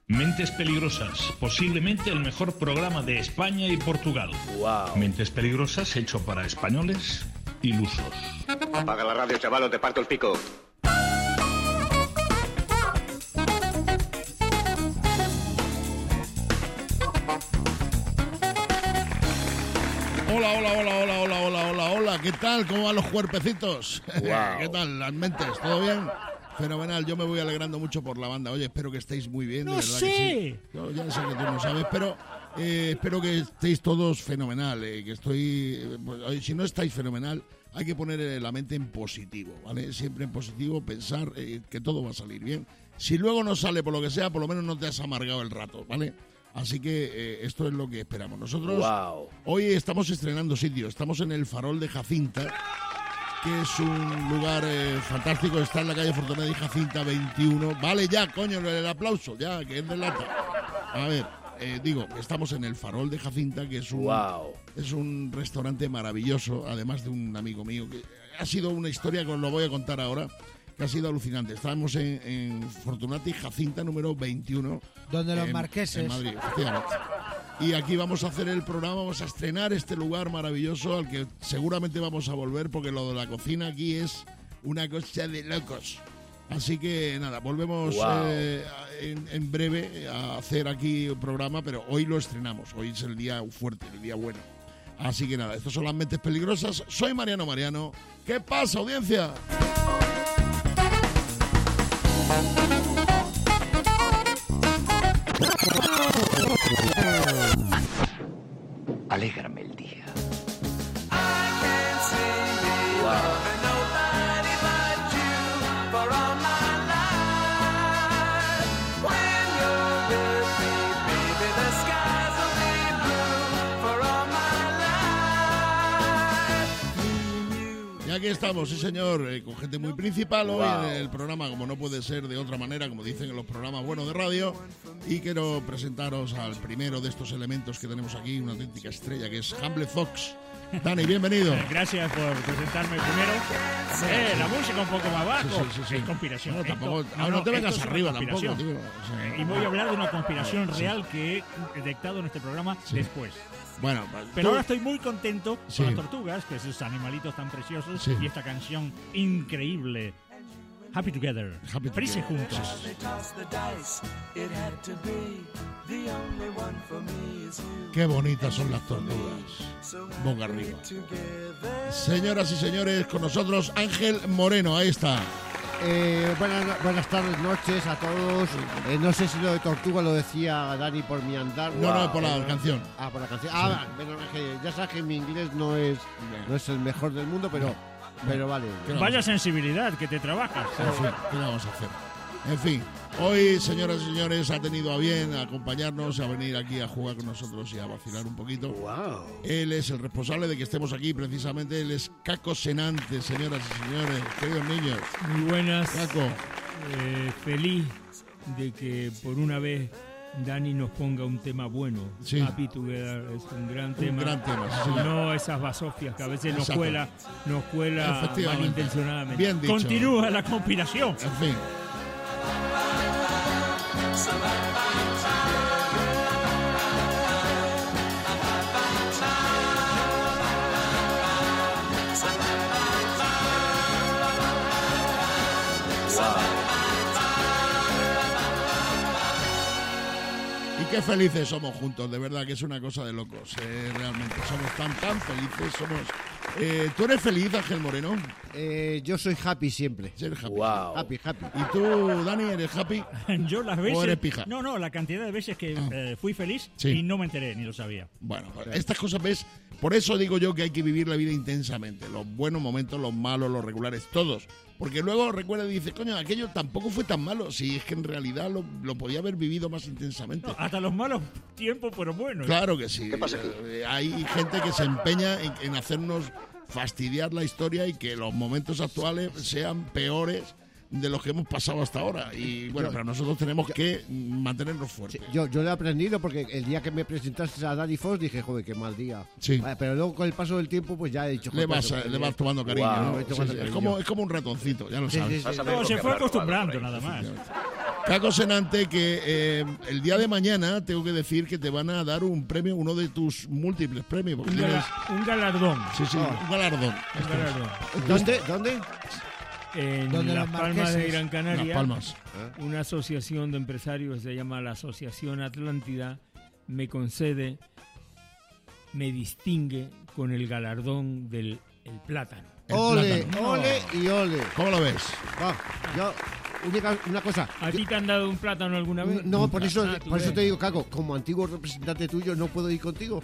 Mentes Peligrosas, posiblemente el mejor programa de España y Portugal. Wow. Mentes Peligrosas hecho para españoles ilusos. Apaga la radio, chaval, o te parto el pico. Hola, ¿qué tal? ¿Cómo van los cuerpecitos? Wow. ¿Qué tal? Las mentes, ¿todo bien? Fenomenal, yo me voy alegrando mucho por la banda. Oye, espero que estéis muy bien, de verdad que sí. Yo ya sé que tú no sabes, pero espero que estéis todos fenomenal, que estoy... Oye, si no estáis fenomenal, hay que poner la mente en positivo, ¿vale? Siempre en positivo, pensar que todo va a salir bien. Si luego no sale por lo que sea, por lo menos no te has amargado el rato, ¿vale? Así que esto es lo que esperamos. Nosotros hoy estamos estrenando sitio, estamos en el Farol de Jacinta, que es un lugar fantástico, está en la calle Fortunata y Jacinta 21. Vale ya, coño, el aplauso, ya, que es de lata. A ver, estamos en el Farol de Jacinta, que es un restaurante maravilloso, además de un amigo mío, que ha sido una historia que os lo voy a contar ahora, que ha sido alucinante. Estábamos en Fortunata y Jacinta número 21. Donde los marqueses. En Madrid, efectivamente. Y aquí vamos a hacer el programa, vamos a estrenar este lugar maravilloso al que seguramente vamos a volver, porque lo de la cocina aquí es una cosa de locos. Así que nada, volvemos en breve a hacer aquí un programa, pero hoy lo estrenamos, hoy es el día fuerte, el día bueno. Así que nada, estos son las Mentes Peligrosas. Soy Mariano. ¿Qué pasa, audiencia? Alégrame el día. Y aquí estamos, sí señor, con gente muy principal hoy en el programa, como no puede ser de otra manera, como dicen en los programas buenos de radio. Y quiero presentaros al primero de estos elementos que tenemos aquí, una auténtica estrella, que es Hamble Fox. Dani, bienvenido. Gracias por presentarme primero. La música un poco más bajo. Sí. Es conspiración. No, tampoco, no te vengas arriba tampoco, tío. Y voy a hablar de una conspiración real que he detectado en este programa después. Bueno, pero ahora estoy muy contento con las tortugas, que esos animalitos tan preciosos, y esta canción increíble. Happy Together. Felices juntos. Qué bonitas son las tortugas. Boca arriba. Señoras y señores, con nosotros Ángel Moreno. Ahí está. Buenas tardes, noches a todos. No sé si lo de tortuga lo decía Dani por mi andar. No, por la canción. Por la canción. Bueno, ya sabes que mi inglés no es el mejor del mundo, pero vale. Vaya sensibilidad que te trabajas. En fin, ¿qué vamos a hacer? En fin, hoy, señoras y señores, ha tenido a bien acompañarnos, a venir aquí a jugar con nosotros y a vacilar un poquito. Él es el responsable de que estemos aquí, precisamente. Él es Caco Senante, señoras y señores, queridos niños. Muy buenas. Caco. Feliz de que por una vez Dani nos ponga un tema bueno. Happy Together es un gran tema. No esas basofias que a veces nos cuela malintencionadamente. Bien dicho. Continúa la conspiración. En fin. Y qué felices somos juntos, de verdad que es una cosa de locos, realmente somos tan felices, ¿tú eres feliz, Ángel Moreno? Yo soy happy siempre. ¿Eres happy? Happy. ¿Y tú, Dani, eres happy? Yo las veces... ¿O eres pija? No, la cantidad de veces que fui feliz y no me enteré, ni lo sabía. Bueno, estas cosas, ¿ves? Por eso digo yo que hay que vivir la vida intensamente, los buenos momentos, los malos, los regulares, todos. Porque luego recuerda y dice, coño, aquello tampoco fue tan malo. Si es que en realidad lo podía haber vivido más intensamente. No, hasta los malos tiempos, pero bueno. Claro que sí. ¿Qué pasa aquí? Hay gente que se empeña en hacernos fastidiar la historia y que los momentos actuales sean peores de los que hemos pasado hasta ahora. Y bueno, pero nosotros tenemos que mantenernos fuertes. Sí, yo lo he aprendido porque el día que me presentaste a Dani Fox dije, joder, qué mal día. Sí. Pero luego con el paso del tiempo pues ya he dicho... Le vas tomando cariño, ¿no? Sí. Es como un ratoncito, ya lo sabes. Se fue acostumbrando nada más. Caco Senante, que el día de mañana tengo que decir que te van a dar un premio, uno de tus múltiples premios. Un galardón. Sí, un galardón. ¿Dónde? En Las Palmas de Gran Canaria. Las Palmas. Una asociación de empresarios que se llama la Asociación Atlántida me concede, me distingue con el galardón del plátano. Ole y ole. ¿Cómo lo ves? Yo, una cosa. ¿A ti te han dado un plátano alguna vez? No, por eso te digo, Caco, como antiguo representante tuyo no puedo ir contigo.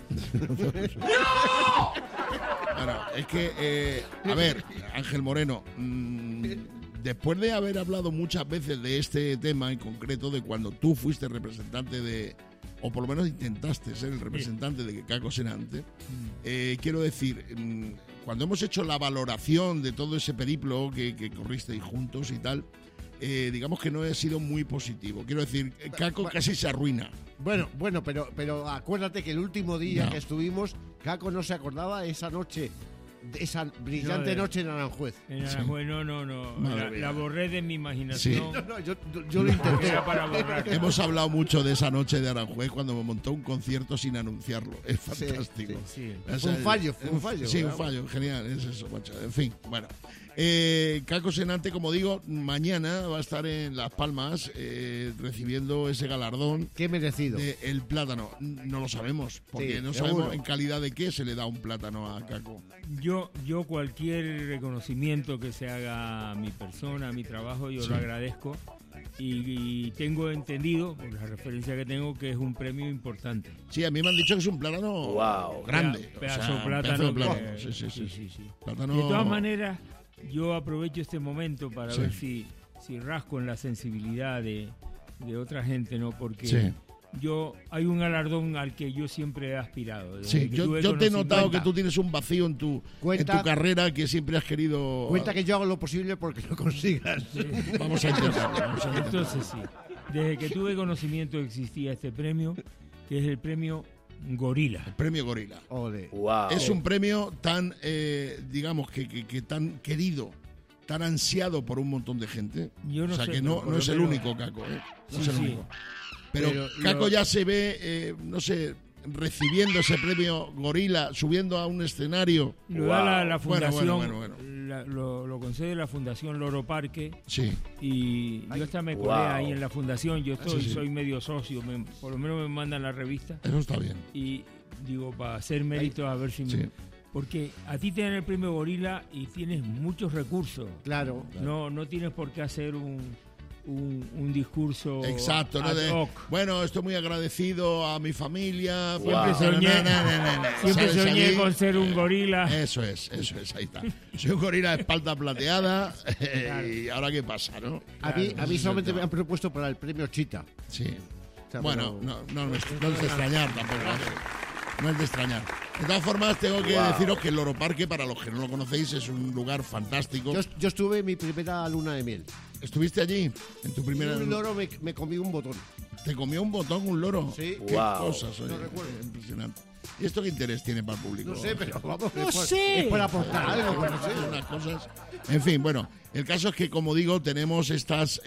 Bueno, es que, a ver, Ángel Moreno, después de haber hablado muchas veces de este tema en concreto, de cuando tú fuiste representante o por lo menos intentaste ser el representante de Caco Senante, quiero decir, cuando hemos hecho la valoración de todo ese periplo que corristeis juntos y tal, digamos que no ha sido muy positivo. Quiero decir, Caco casi se arruina. Bueno, pero acuérdate que el último día que estuvimos, Caco no se acordaba esa noche, de esa brillante noche en Aranjuez. En Aranjuez, no. La borré de mi imaginación. Sí. Yo lo intenté. Era para borrar. Hemos hablado mucho de esa noche de Aranjuez cuando me montó un concierto sin anunciarlo. Es fantástico. Sí. Fue un fallo. Sí, un fallo. Genial, es eso, macho. En fin, bueno. Caco Senante, como digo, mañana va a estar en Las Palmas recibiendo ese galardón. Qué merecido. El plátano. No lo sabemos, porque no sabemos en calidad de qué se le da un plátano a Caco. Yo cualquier reconocimiento que se haga a mi persona, a mi trabajo, yo lo agradezco. Y tengo entendido, por la referencia que tengo, que es un premio importante. Sí, a mí me han dicho que es un plátano grande. Pedazo de plátano. Sí. Plátano... De todas maneras, yo aprovecho este momento para ver si rasco en la sensibilidad de otra gente, ¿no? Porque hay un galardón al que yo siempre he aspirado. Sí, yo te he notado que tú tienes un vacío en tu carrera que siempre has querido... Cuenta que yo hago lo posible porque lo consigas. Sí. Vamos a intentarlo. Entonces sí, desde que tuve conocimiento existía este premio, que es el premio Gorila. El premio Gorila. Ole. Wow. Es un premio tan, digamos, que tan querido, tan ansiado por un montón de gente. Yo no sé, que no es el único, Caco. No es el único. Pero Caco ya se ve, no sé, recibiendo ese premio Gorila, subiendo a un escenario. Lo da la fundación, bueno. Lo concede la Fundación Loro Parque. Sí. Y yo hasta me colé ahí en la fundación. Yo soy medio socio, por lo menos me mandan la revista. Eso está bien. Y digo, para hacer méritos, a ver si me... Porque a ti te dan el premio Gorila y tienes muchos recursos. Claro. No tienes por qué hacer un discurso exacto, ad hoc. Bueno, estoy muy agradecido a mi familia. Siempre soñé con ser un gorila. Eso es, ahí está. Soy un gorila de espalda plateada. Y ahora qué pasa, ¿no? A mí solamente me han propuesto para el premio Chita. Sí. O sea, bueno, no es de extrañar tampoco. No es de extrañar. De todas formas, tengo que deciros que el Loro Parque, para los que no lo conocéis, es un lugar fantástico. Yo estuve en mi primera luna de miel. ¿Estuviste allí? En tu primera... Un loro me comió un botón. ¿Te comió un botón un loro? Sí. Qué cosas, oye. No recuerdo. Impresionante. ¿Y esto qué interés tiene para el público? No sé, pero vamos. Es para aportar algo. No sé, unas cosas. En fin, bueno, el caso es que, como digo, tenemos estos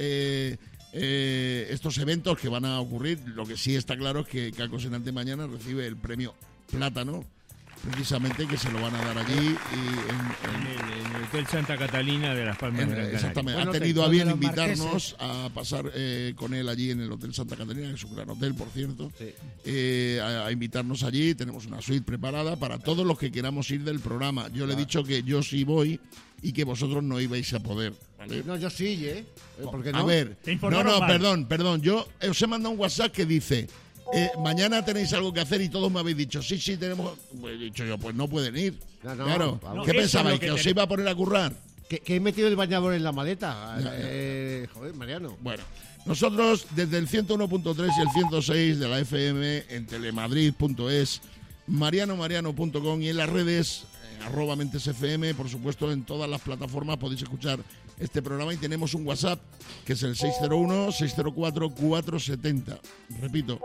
eventos que van a ocurrir. Lo que sí está claro es que Caco Senante mañana recibe el premio Plátano, precisamente, que se lo van a dar allí en el Hotel Santa Catalina de Las Palmas de Gran Canaria. Exactamente, ha tenido a bien invitarnos a pasar con él allí en el Hotel Santa Catalina, que es un gran hotel, por cierto, a invitarnos allí. Tenemos una suite preparada para todos los que queramos ir del programa. Yo le he dicho que yo sí voy y que vosotros no ibais a poder, ¿vale? No, yo sí, ¿por qué no? A ver, perdón, yo os he mandado un WhatsApp que dice... mañana tenéis algo que hacer y todos me habéis dicho, sí, tenemos... Pues he dicho yo, pues no pueden ir. Claro. ¿Qué pensabais? ¿Que os iba a poner a currar? Que he metido el bañador en la maleta. Joder, Mariano. Bueno, nosotros desde el 101.3 y el 106 de la FM en telemadrid.es, marianomariano.com y en las redes @mentesfm, por supuesto en todas las plataformas podéis escuchar este programa, y tenemos un WhatsApp que es el 601-604-470. Repito,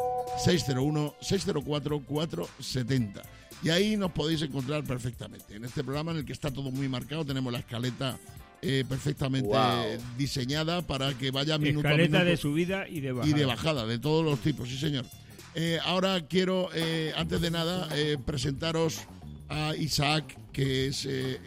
601-604-470. Y ahí nos podéis encontrar perfectamente. En este programa, en el que está todo muy marcado, tenemos la escaleta perfectamente diseñada para que vaya minuto a escaleta minuto. De subida y de bajada. Y de bajada, de todos los tipos, sí señor. Ahora quiero, antes de nada, presentaros a Isaac, que es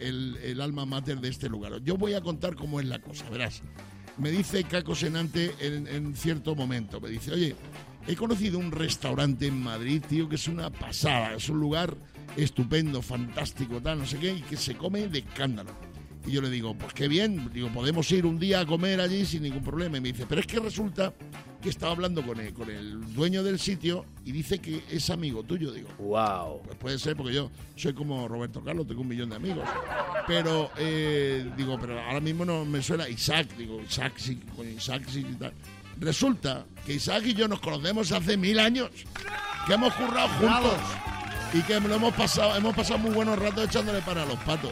el alma mater de este lugar. Yo voy a contar cómo es la cosa, verás. Me dice Caco Senante en cierto momento, me dice, oye, he conocido un restaurante en Madrid, tío, que es una pasada, es un lugar estupendo, fantástico, tal, no sé qué, y que se come de escándalo. Y yo le digo, pues qué bien, digo, podemos ir un día a comer allí sin ningún problema. Y me dice, pero es que resulta que estaba hablando con el dueño del sitio y dice que es amigo tuyo. Digo, wow. Pues puede ser, porque yo soy como Roberto Carlos, tengo 1 millón de amigos. Pero, digo, pero ahora mismo no me suena Isaac. Digo, Isaac sí, con Isaac sí y tal. Resulta que Isaac y yo nos conocemos hace 1000 años, que hemos currado juntos y que hemos pasado muy buenos ratos echándole para los patos.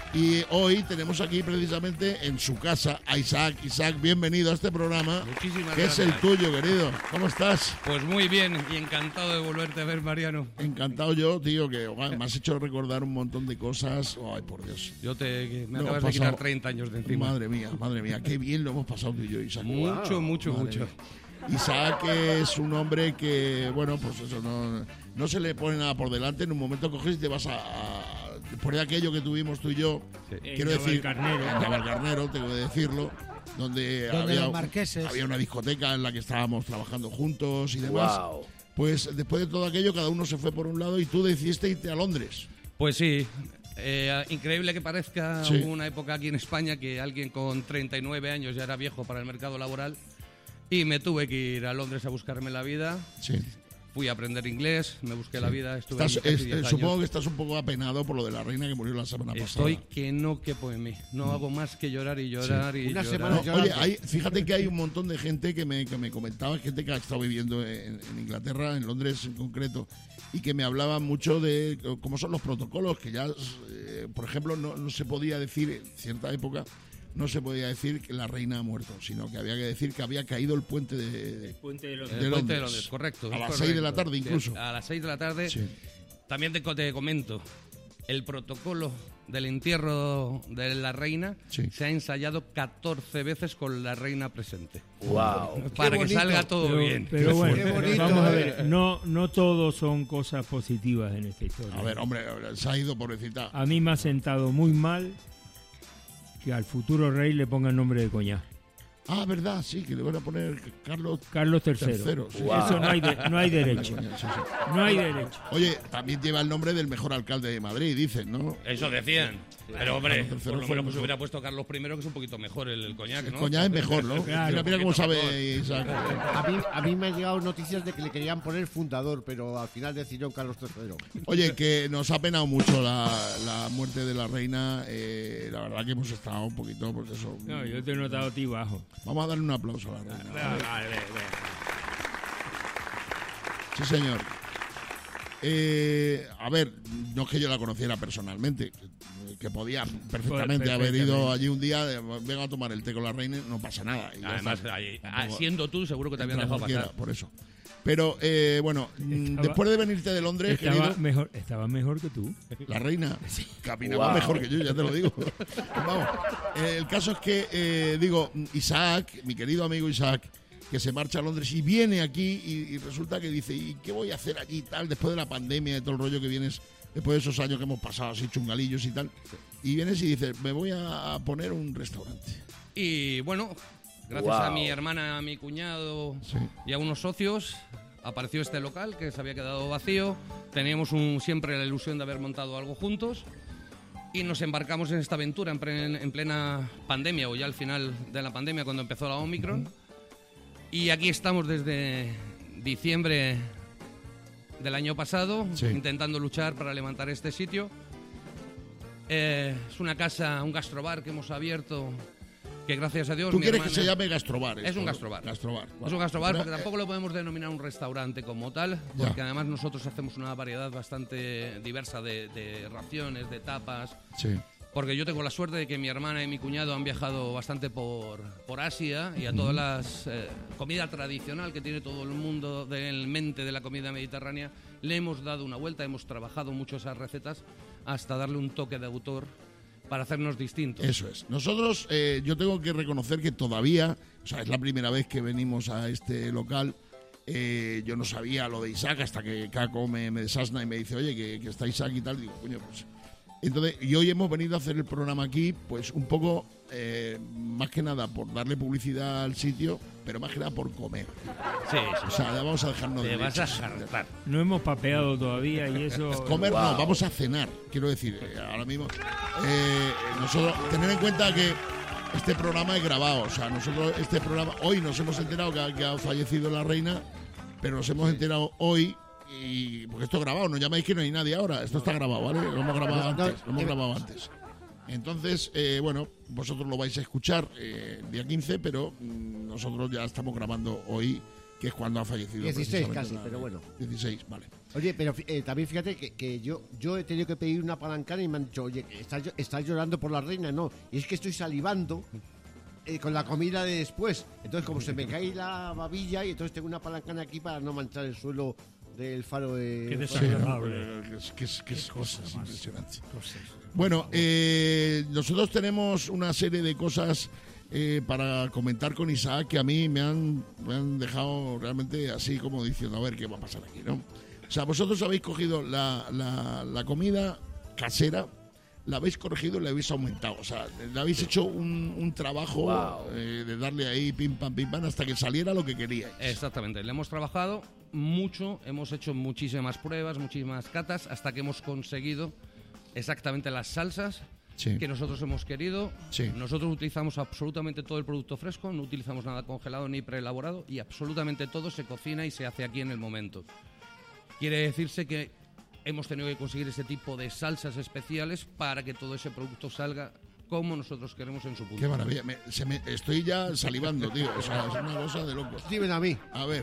Y hoy tenemos aquí precisamente en su casa a Isaac. Isaac, bienvenido a este programa. Muchísimas que gracias. Es el tuyo, querido. ¿Cómo estás? Pues muy bien y encantado de volverte a ver, Mariano. Encantado yo, tío, que me has hecho recordar un montón de cosas. Ay, por Dios. Me acabas de quitar 30 años de encima. Madre mía, qué bien lo hemos pasado tú y yo, Isaac. Mucho. Mía. Isaac es un hombre que, bueno, pues eso, no se le pone nada por delante. En un momento coges y te vas por aquello que tuvimos tú y yo, quiero decir, en Navalcarnero, tengo que decirlo, donde había una discoteca en la que estábamos trabajando juntos y demás. Wow. Pues después de todo aquello, cada uno se fue por un lado y tú decidiste irte a Londres. Pues sí. Increíble que parezca, hubo una época aquí en España que alguien con 39 años ya era viejo para el mercado laboral y me tuve que ir a Londres a buscarme la vida. Sí. Fui a aprender inglés, me busqué la vida, estuve casi 10 años. Supongo que estás un poco apenado por lo de la reina que murió la semana pasada. Estoy que no quepo en mí. No hago más que llorar y llorar y Una llorar. semana oye, fíjate que hay un montón de gente que me comentaba, gente que ha estado viviendo en Inglaterra, en Londres en concreto, y que me hablaba mucho de cómo son los protocolos, que ya, por ejemplo, no se podía decir en cierta época, no se podía decir que la reina ha muerto, sino que había que decir que había caído el puente de Londres. Correcto. A las 6 de la tarde incluso. A las 6 de la tarde. Sí. También te comento, el protocolo del entierro de la reina se ha ensayado 14 veces con la reina presente. Wow. Para que salga todo bien. Pero bueno, Qué bonito, vamos a ver, no todos son cosas positivas en esta historia. A ver, hombre, se ha ido, pobrecita. A mí me ha sentado muy mal que al futuro rey le pongan nombre de coñac. Ah, verdad, sí, que le van a poner Carlos III. Sí. Wow. Eso no hay derecho. No hay derecho. Oye, también lleva el nombre del mejor alcalde de Madrid, dicen, ¿no? Eso decían. Pero hombre, Carlos III por lo fue menos pues mejor. hubiera puesto Carlos I, que es un poquito mejor el coñac, ¿no? El coñac es mejor, ¿no? Claro. Mira cómo sabe Mejor. Isaac. A mí me han llegado noticias de que le querían poner fundador, pero al final decidió Carlos III. Oye, que nos ha penado mucho la muerte de la reina. La verdad que hemos estado un poquito, pues eso. No, yo te he notado a ti bajo. Vamos a darle un aplauso a la reina. Sí, señor. A ver, no es que yo la conociera personalmente, que podía perfectamente haber ido allí un día, venga a tomar el té con la reina, no pasa nada. Y ya Además, está. siendo tú, seguro que te habían Entra dejado cualquiera, pasar. por eso. Pero, bueno, después de venirte de Londres, querido, Estaba mejor que tú. la reina caminaba Wow. mejor que yo, ya te lo digo. Vamos, el caso es que, Isaac, mi querido amigo Isaac, que se marcha a Londres y viene aquí y resulta que dice, ¿y qué voy a hacer allí tal? Después de la pandemia, de todo el rollo que vienes, después de esos años que hemos pasado así chungalillos y tal. Y vienes y dices, me voy a poner un restaurante. Y bueno, gracias a mi hermana, a mi cuñado y a unos socios, apareció este local que se había quedado vacío. Teníamos siempre la ilusión de haber montado algo juntos. Y nos embarcamos en esta aventura en plena pandemia, o ya al final de la pandemia, cuando empezó la Omicron. Y aquí estamos desde diciembre del año pasado, intentando luchar para levantar este sitio. Es una casa, un gastrobar que hemos abierto, que gracias a Dios... ¿Tú quieres que se llame gastrobar? Es un gastrobar. Gastrobar. Es un gastrobar porque tampoco lo podemos denominar un restaurante como tal, porque además nosotros hacemos una variedad bastante diversa de raciones, de tapas. Sí. Porque yo tengo la suerte de que mi hermana y mi cuñado han viajado bastante por Asia y a todas las comida tradicional que tiene todo el mundo en mente de la comida mediterránea, le hemos dado una vuelta, hemos trabajado mucho esas recetas hasta darle un toque de autor para hacernos distintos. Eso es. Nosotros, yo tengo que reconocer que todavía, o sea, es la primera vez que venimos a este local. Yo no sabía lo de Isaac hasta que Caco me desasna y me dice, oye, que está Isaac y tal. Digo, coño, pues... Entonces, y hoy hemos venido a hacer el programa aquí, pues un poco, más que nada por darle publicidad al sitio, pero más que nada por comer. Sí. O sea, ya vamos a dejarnos de vas a jartar. No hemos papeado todavía y eso... Comer no, vamos a cenar, quiero decir, ahora mismo. Nosotros, tener en cuenta que este programa es grabado, o sea, nosotros este programa, hoy nos hemos enterado que ha fallecido la reina, pero nos hemos enterado hoy... Y porque esto es grabado, no llamáis que no hay nadie ahora, esto está grabado, ¿vale? Lo hemos grabado antes. Entonces, bueno, vosotros lo vais a escuchar el día 15, pero nosotros ya estamos grabando hoy, que es cuando ha fallecido. 16 casi, pero bueno. 16, vale. Oye, pero también fíjate que yo he tenido que pedir una palancana y me han dicho, oye, ¿estás llorando por la reina? No, y es que estoy salivando con la comida de después. Entonces, como se me cae la babilla, y entonces tengo una palancana aquí para no manchar el suelo del faro de... Qué desagradable. Qué cosas impresionantes. Bueno, nosotros tenemos una serie de cosas para comentar con Isaac que a mí me han dejado realmente así como diciendo, a ver qué va a pasar aquí, ¿no? O sea, vosotros habéis cogido la comida casera, la habéis corregido y la habéis aumentado. O sea, le habéis hecho un trabajo de darle ahí pim pam hasta que saliera lo que queríais. Exactamente, le hemos trabajado mucho, hemos hecho muchísimas pruebas, muchísimas catas, hasta que hemos conseguido exactamente las salsas que nosotros hemos querido. Nosotros utilizamos absolutamente todo el producto fresco, no utilizamos nada congelado ni preelaborado, y absolutamente todo se cocina y se hace aquí en el momento. Quiere decirse que hemos tenido que conseguir ese tipo de salsas especiales para que todo ese producto salga como nosotros queremos en su punto. Qué maravilla, estoy ya salivando, tío, o sea, es una cosa de locos. Dímelo a mí. A ver,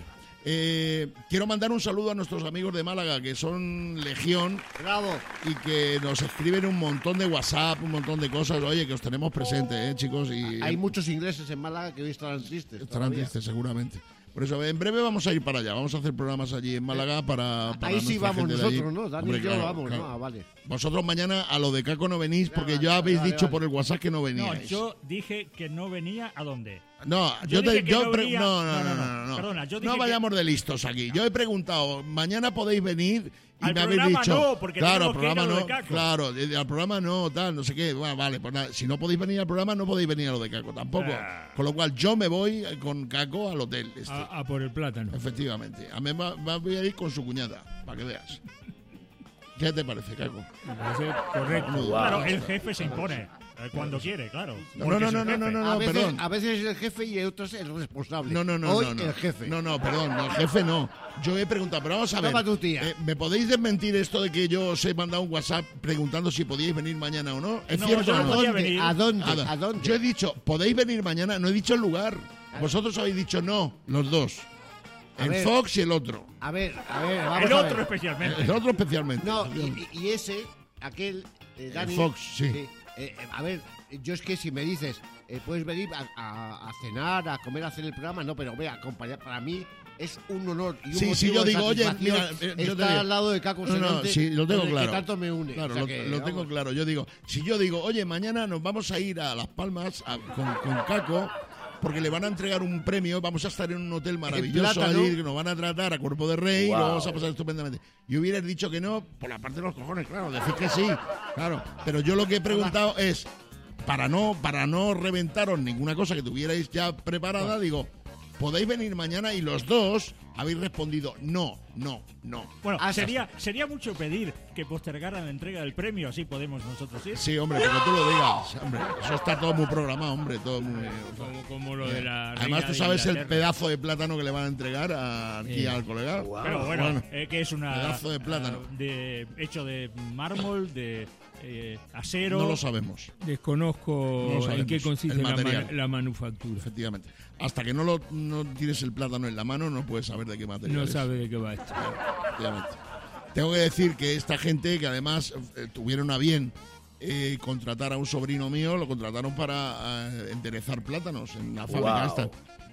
quiero mandar un saludo a nuestros amigos de Málaga, que son legión. ¡Bravo! Y que nos escriben un montón de WhatsApp, un montón de cosas. Oye, que os tenemos presentes, chicos. Y hay muchos ingleses en Málaga que hoy estarán tristes. Estarán tristes, seguramente. Por eso, en breve vamos a ir para allá. Vamos a hacer programas allí en Málaga para ahí sí vamos nosotros, ¿no? Dani y yo vamos, claro. ¿No? Vale. Vosotros mañana a lo de Caco no venís porque ya habéis dicho por el WhatsApp que no veníais. No, yo dije que no venía. ¿A dónde? No, yo dije que no venía. No. Perdona, yo dije no vayamos de listos aquí. Yo he preguntado, mañana podéis venir y al me habéis dicho. No, porque claro, al programa que ir a no. lo de Caco. Claro, al programa no, tal, no sé qué. Bueno, vale, pues nada, si no podéis venir al programa, no podéis venir a lo de Caco tampoco. Con lo cual yo me voy con Caco al hotel. A por el plátano. Efectivamente. A mí voy a ir con su cuñada, para que veas. ¿Qué te parece, Caco? Me parece correcto. Claro, el jefe se impone. Cuando quiere, claro. No, perdón. A veces es el jefe y otros es el responsable. No. Hoy el jefe. No, perdón, el jefe no. Yo he preguntado, pero vamos a ver. Tu tía. ¿Me podéis desmentir esto de que yo os he mandado un WhatsApp preguntando si podíais venir mañana o no? ¿Es cierto yo o no no? podía venir. ¿A dónde? Yo he dicho, ¿podéis venir mañana? No he dicho el lugar. Vosotros habéis dicho no, los dos. El Fox y el otro. A ver, vamos el a otro ver. especialmente. El otro especialmente. No, y ese, aquel, Dani. El Fox, sí. A ver, yo es que si me dices, puedes venir a cenar, a comer, a hacer el programa, no, pero ve, acompañar, para mí es un honor y un motivo yo digo, de oye, mira, estar al lado de Caco Senante, sí, lo tengo claro. que tanto me une. Claro, o sea lo tengo claro. Yo digo, si yo digo, oye, mañana nos vamos a ir a Las Palmas con Caco, porque le van a entregar un premio, vamos a estar en un hotel maravilloso allí, que nos van a tratar a cuerpo de rey, y lo vamos a pasar estupendamente. Y hubieras dicho que no, por la parte de los cojones, claro, decir que sí, claro. Pero yo lo que he preguntado es, para no reventaros ninguna cosa que tuvierais ya preparada, digo, ¿podéis venir mañana? Y los dos habéis respondido no. Bueno, sería mucho pedir que postergaran la entrega del premio, así podemos nosotros ir. Sí, hombre, como tú lo digas, hombre, eso está todo muy programado, hombre, todo muy... Como lo de la Además, tú sabes el pedazo de plátano que le van a entregar aquí al colega. Pero bueno, que es una... Pedazo de plátano. Hecho de mármol, de acero... No lo sabemos. Desconozco en qué consiste la manufactura. Efectivamente. Hasta que no tienes el plátano en la mano, no puedes saber de qué material es. No sabe de qué va esto. Efectivamente. Tengo que decir que esta gente, que además tuvieron a bien contratar a un sobrino mío, lo contrataron para enderezar plátanos en la fábrica esta.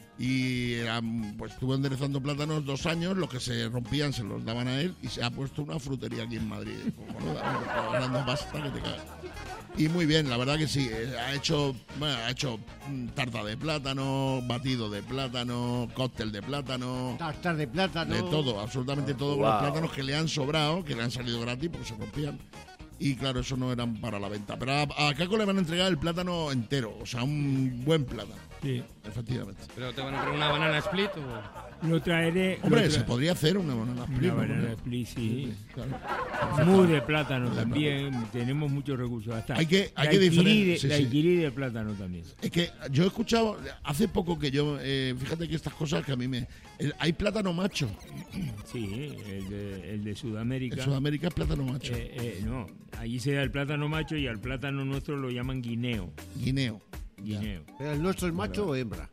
Y pues estuvo enderezando plátanos 2 años, los que se rompían se los daban a él, y se ha puesto una frutería aquí en Madrid. Ganando pasta que te cagas. Y muy bien, la verdad que sí. Ha hecho tarta de plátano, batido de plátano, cóctel de plátano. Tartar de plátano. De todo, absolutamente todo, con los plátanos que le han sobrado, que le han salido gratis porque se rompían. Y claro, eso no eran para la venta. Pero a Caco le van a entregar el plátano entero, o sea, un buen plátano. Sí. Efectivamente. ¿Pero te van a traer una banana split o...? Lo traeré... Hombre, se podría hacer una banana split. Una banana split, sí. Claro. Muy de plátano también. Tenemos muchos recursos. Hasta hay que diferenciar. La adquirí de plátano también. Es que yo he escuchado, hace poco que yo... fíjate que estas cosas que a mí hay plátano macho. Sí, el de Sudamérica. En Sudamérica es plátano macho. No, allí se da el plátano macho y al plátano nuestro lo llaman guineo. Guineo. ¿Pero el nuestro es macho o hembra?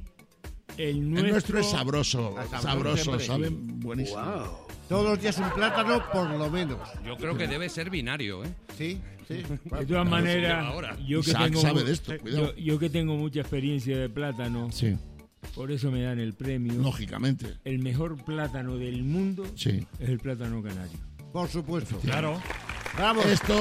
El nuestro es sabroso, ¿saben? Buenísimo. Wow. Todos los días un plátano, por lo menos. Yo creo que debe ser binario, ¿eh? Sí. De todas maneras, yo que tengo mucha experiencia de plátano, sí. Por eso me dan el premio. Lógicamente. El mejor plátano del mundo es el plátano canario. Por supuesto. Claro. Bravo,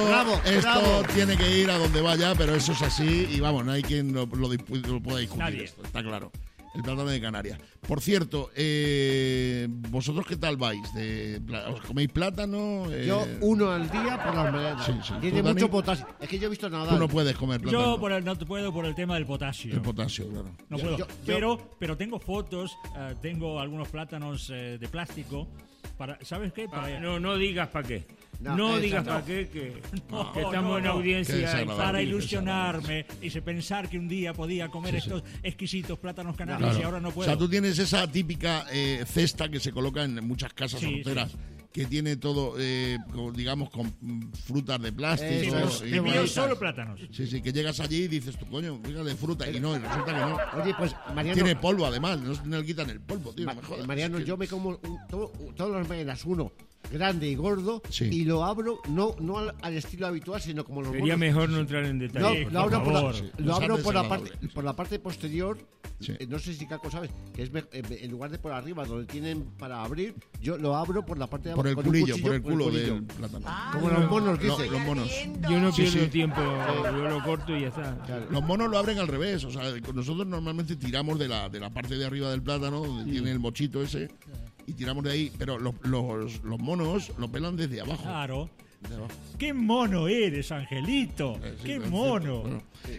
esto tiene que ir a donde vaya, pero eso es así y vamos, no hay quien lo pueda discutir. Nadie. Esto, está claro. El plátano de Canarias. Por cierto, ¿vosotros qué tal vais? ¿Os coméis plátano? Yo uno al día por las mañanas. Sí. Tiene mucho potasio. Es que yo he visto nada. Tú no puedes comer plátano. Yo no puedo por el tema del potasio. El potasio, claro. No puedo. Pero tengo fotos, tengo algunos plátanos de plástico. ¿Sabes qué? No digas para qué. No digas para qué, que estamos en audiencia. Para ilusionarme y pensar que un día podía comer estos exquisitos plátanos canarios y ahora no puedo. O sea, tú tienes esa típica cesta que se coloca en muchas casas solteras. Que tiene todo, digamos, con frutas de plástico. El mío solo plátanos. Sí, que llegas allí y dices, tú coño, fíjate, fruta. Y resulta que no. Oye, pues Mariano... Tiene polvo, además. No le quitan el polvo, tío, no me jodas. Mariano, yo me como todas las mañanas uno grande y gordo y lo abro no al estilo habitual, sino como los Sería mejor no entrar en detalle. Lo abro por la parte posterior. No sé si Caco sabes que es en lugar de por arriba donde tienen para abrir, yo lo abro por la parte de abajo. Por el culillo, por el culo del plátano. Como los monos, dice. Los monos. Yo no pierdo tiempo, yo lo corto y ya está. Claro. Los monos lo abren al revés. O sea, nosotros normalmente tiramos de la parte de arriba del plátano, donde tiene el mochito ese, y tiramos de ahí. Pero los monos lo pelan desde abajo. Claro. ¡Qué mono eres, Angelito! ¡Qué mono! Bueno.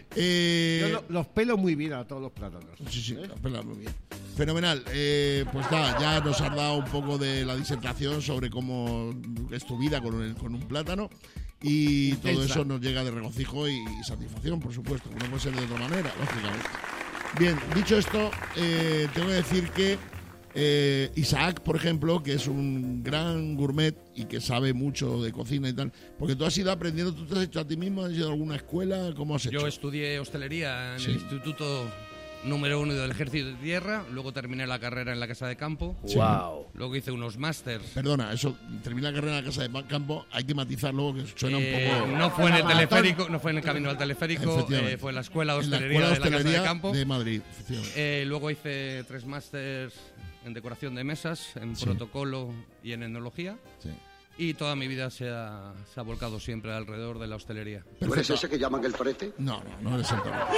Yo los pelo muy bien a todos los plátanos. Sí, los pelo muy bien. Fenomenal. Pues nada, ya nos has dado un poco de la disertación sobre cómo es tu vida con un plátano. Y todo eso nos llega de regocijo y satisfacción, por supuesto. No puede ser de otra manera, lógicamente. Bien, dicho esto, tengo que decir que Isaac, por ejemplo, que es un gran gourmet y que sabe mucho de cocina y tal, porque tú has ido aprendiendo, tú te has hecho a ti mismo, has ido a alguna escuela, ¿cómo has hecho? Yo estudié hostelería en el Instituto número 1 del Ejército de Tierra, luego terminé la carrera en la Casa de Campo. Wow. Luego hice unos másters. Perdona, eso, terminé la carrera en la Casa de Campo, hay que matizarlo, que suena un poco... No fue en el teleférico, no fue en el camino al teleférico, fue en la Escuela de Hostelería de la Casa de Campo. De Madrid, luego hice 3 másters en decoración de mesas, en protocolo y en etnología. Sí. Y toda mi vida se ha volcado siempre alrededor de la hostelería. ¿Tú eres ese que llaman el torete? No eres el torete.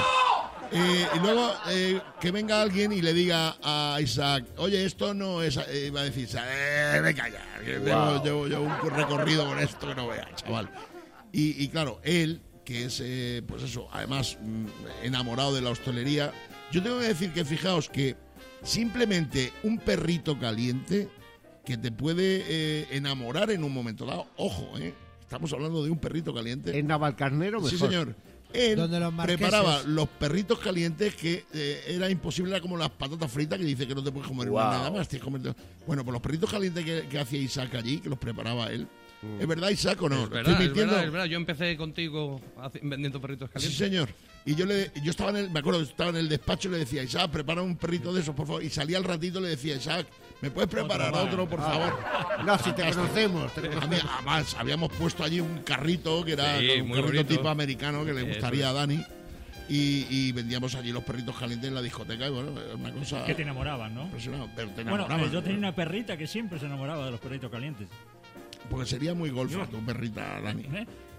Y luego que venga alguien y le diga a Isaac, oye, esto no es... va a decir, me calla, llevo un recorrido con esto que no veas, chaval. Y claro, él, que es, pues eso, además enamorado de la hostelería, yo tengo que decir que fijaos que simplemente un perrito caliente que te puede enamorar en un momento dado, ojo, estamos hablando de un perrito caliente. En Navalcarnero mejor. Sí, señor. Él preparaba los perritos calientes que era imposible, era como las patatas fritas que dice que no te puedes comer nada más. Bueno, pues los perritos calientes que hacía Isaac allí, que los preparaba él. ¿Es verdad, Isaac, o no? Es verdad. Yo empecé contigo vendiendo perritos calientes. Sí, señor. Y yo estaba me acuerdo, estaba en el despacho y le decía, Isaac, prepara un perrito de esos, por favor. Y salía al ratito y le decía, Isaac, ¿me puedes preparar otro, por favor? No, si te conocemos. Además, habíamos puesto allí un carrito, que era un carrito bonito, tipo americano, que le gustaría a Dani. Y vendíamos allí los perritos calientes en la discoteca. Y bueno, era una cosa... Que te enamoraban, ¿no? Impresionante, pero te enamoraban. Bueno, yo tenía una perrita que siempre se enamoraba de los perritos calientes. Porque sería muy golfa tu perrita, Dani.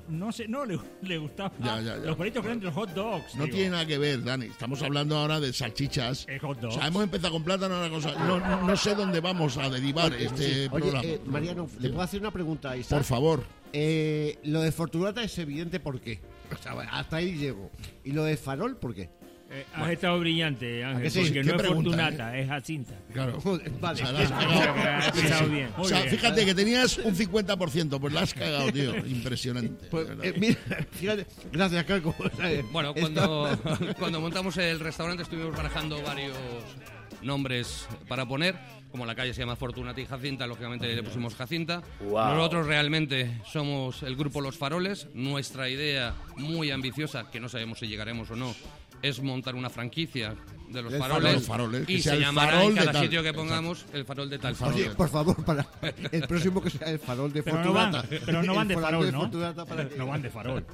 no sé, no le gustaba Ya. los palitos grandes, los hot dogs. No tiene nada que ver, Dani. Estamos hablando ahora de salchichas. Hot dogs. O sea, hemos empezado con plátano, una cosa. No sé dónde vamos a derivar este programa. Oye, Mariano, ¿le puedo hacer una pregunta a Isaac? Por favor. Lo de Fortunata es evidente por qué. O sea, hasta ahí llego. ¿Y lo de Farol por qué? Has estado brillante, Ángel, sí? porque ¿Qué no es pregunta, Fortunata, es Jacinta. Claro. Vale. O sea, la has cagado. Has estado bien. O sea, fíjate que tenías un 50%, pues la has cagado, tío. Impresionante. Pues, mira, fíjate, gracias, Caco. Bueno, cuando montamos el restaurante estuvimos barajando varios nombres para poner. Como la calle se llama Fortunata y Jacinta, lógicamente le pusimos Jacinta. Nosotros realmente somos el grupo Los Faroles. Nuestra idea muy ambiciosa, que no sabemos si llegaremos o no, es montar una franquicia de Los Faroles, y se llamará en cada sitio que pongamos el Farol de tal. Oye, por favor, para el próximo que sea el Farol de Fortunata. Pero no van de farol, ¿no? No van de farol.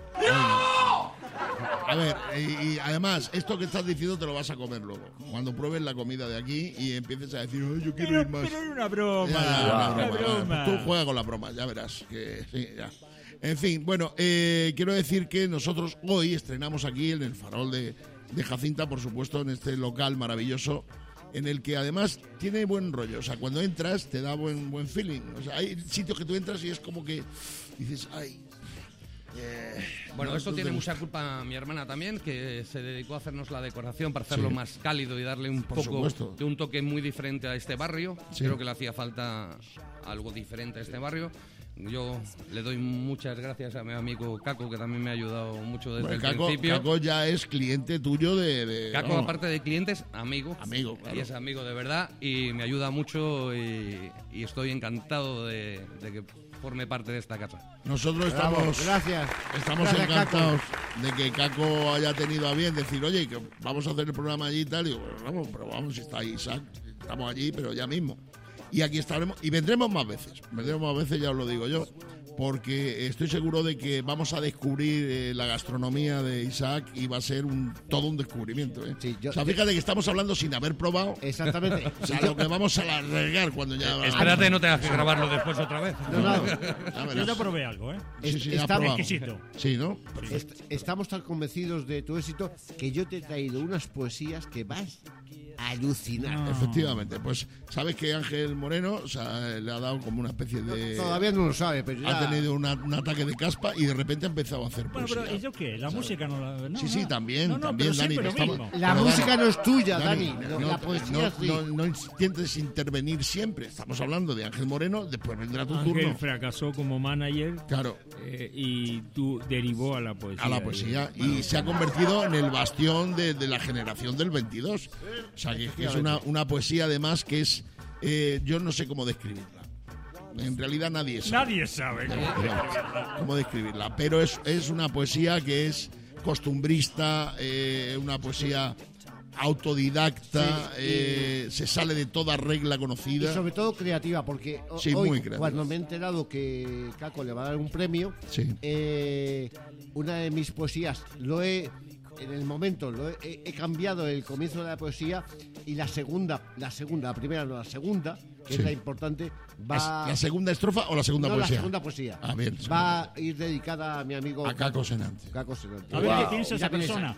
A ver, y además, esto que estás diciendo te lo vas a comer luego. Cuando pruebes la comida de aquí y empieces a decir, oh, yo quiero ir más. Pero era una broma. Una broma. Tú juega con la broma, ya verás. Que, sí, ya. En fin, bueno, quiero decir que nosotros hoy estrenamos aquí en el Farol de Jacinta, por supuesto, en este local maravilloso, en el que además tiene buen rollo. O sea, cuando entras te da buen feeling. O sea, hay sitios que tú entras y es como que dices, ay... Bueno, esto tiene mucha culpa mi hermana también, que se dedicó a hacernos la decoración para hacerlo más cálido y darle un poco de un toque muy diferente a este barrio. Creo que le hacía falta algo diferente a este barrio. Yo le doy muchas gracias a mi amigo Caco, que también me ha ayudado mucho desde el principio. Caco ya es cliente tuyo de Caco, aparte de clientes, amigo. Amigo, claro. Y es amigo de verdad y me ayuda mucho y estoy encantado de que forme parte de esta casa. Nosotros estamos encantados de que Caco haya tenido a bien decir, oye, que vamos a hacer el programa allí y tal. Y digo, bueno, pero vamos, si está ahí Isaac, estamos allí, pero ya mismo. Y aquí estaremos, y vendremos más veces, ya os lo digo yo, porque estoy seguro de que vamos a descubrir la gastronomía de Isaac y va a ser todo un descubrimiento. Sí, o sea, fíjate que estamos hablando sin haber probado. Exactamente. O sea, lo que vamos a largar cuando ya... Espérate, no tengas que grabarlo después otra vez. No. Yo te probé algo, ¿eh? Sí, está exquisito. Sí, ¿no? Estamos tan convencidos de tu éxito que yo te he traído unas poesías que vas a alucinar. No. Efectivamente, pues sabes que Ángel Moreno, o sea, le ha dado como una especie de... Todavía no lo sabe, pero ya... Ha tenido un ataque de caspa y de repente ha empezado a hacer poesía. Bueno, pero ¿eso qué? ¿La música no la...? No, sí, también, Dani. La música no es tuya, Dani. La poesía no intentes intervenir siempre. Estamos hablando de Ángel Moreno, después vendrá tu turno. Ángel fracasó como manager. Claro. Y tú derivó a la poesía. A la poesía. Y se ha convertido en el bastión de la generación del 22. O sea, que es una poesía además que es... yo no sé cómo describirla. En realidad nadie sabe cómo describirla. Pero es una poesía que es costumbrista, una poesía autodidacta, se sale de toda regla conocida. Y sobre todo creativa, porque hoy, cuando me he enterado que Caco le va a dar un premio, una de mis poesías en el momento he cambiado el comienzo de la poesía y la segunda, que es la importante, va... ¿La segunda estrofa o la segunda poesía? La segunda poesía. Bien, va a ir dedicada a mi amigo Caco Senante. A ver qué piensa esa persona.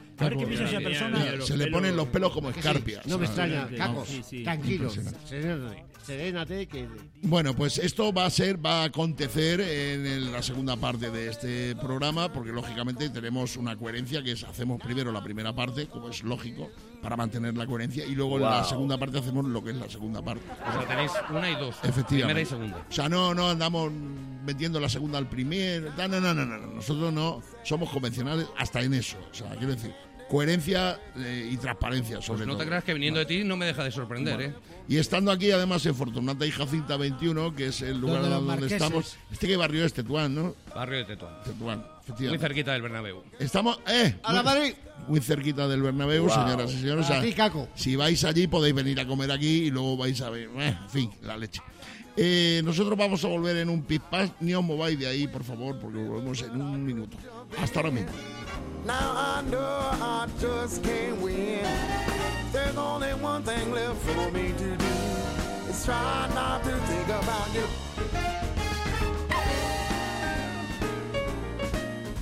Se le ponen los pelos como escarpias. No me extraña. Caco, tranquilo. Serénate que... Bueno, pues esto va a acontecer en la segunda parte de este programa, porque lógicamente tenemos una coherencia, que es hacemos primero la primera parte, como es lógico, para mantener la coherencia, y luego en la segunda parte hacemos lo que es la segunda parte. O sea, tenéis una y dos. Efectivamente. Primera y segunda. O sea, no andamos metiendo la segunda al primero. No. Nosotros no somos convencionales hasta en eso. O sea, quiero decir, coherencia y transparencia sobre todo. No te creas que viniendo de ti no me deja de sorprender, Y estando aquí además en Fortunata y Jacinta 21, que es el lugar donde estamos. ¿Qué barrio es? Tetuán, ¿no? Barrio de Tetuán. Efectivamente. Muy cerquita del Bernabéu. Estamos, a la Madrid. Muy cerquita del Bernabéu, señoras y señores. A ti, Caco. Si vais allí podéis venir a comer aquí y luego vais a ver, en fin, la leche. Nosotros vamos a volver en un pit-pass. Ni os mováis de ahí, por favor, porque volvemos en un minuto. Hasta ahora mismo. Now I know I just can't win. There's only one thing left for me to do. It's try not to think about you.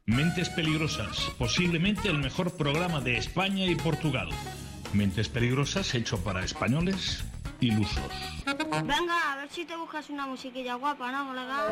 Mentes Peligrosas, posiblemente el mejor programa de España y Portugal. Mentes Peligrosas hecho para españoles ilusos. Venga, a ver si te buscas una musiquilla guapa, ¿no, colega?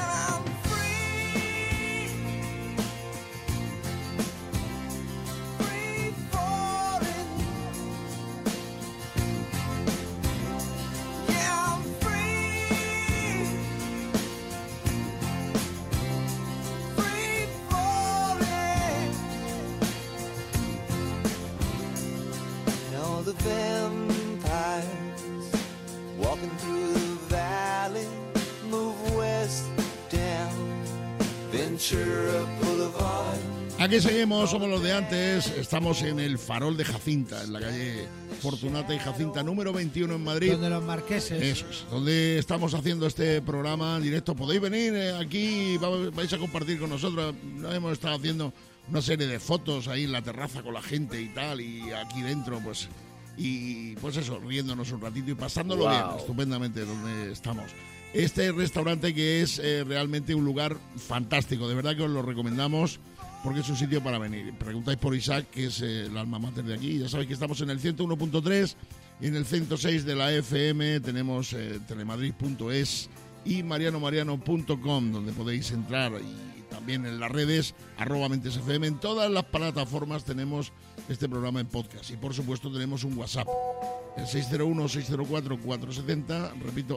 The vampires walking through the valley, move west down Ventura Boulevard. Aquí seguimos, somos los de antes, estamos en el Farol de Jacinta, en la calle Fortunata y Jacinta número 21 en Madrid. Donde los marqueses. Eso es, donde estamos haciendo este programa en directo. Podéis venir aquí, vais a compartir con nosotros. Hemos estado haciendo una serie de fotos ahí en la terraza con la gente y tal, y aquí dentro pues... Y pues eso, riéndonos un ratito y pasándolo bien, estupendamente donde estamos. Este restaurante que es realmente un lugar fantástico, de verdad que os lo recomendamos porque es un sitio para venir. Preguntáis por Isaac, que es el alma mater de aquí. Ya sabéis que estamos en el 101.3 y en el 106 de la FM. Tenemos telemadrid.es y marianomariano.com, donde podéis entrar, y también en las redes @mentesfm. En todas las plataformas tenemos este programa en podcast, y por supuesto tenemos un WhatsApp, el 601-604-470, repito,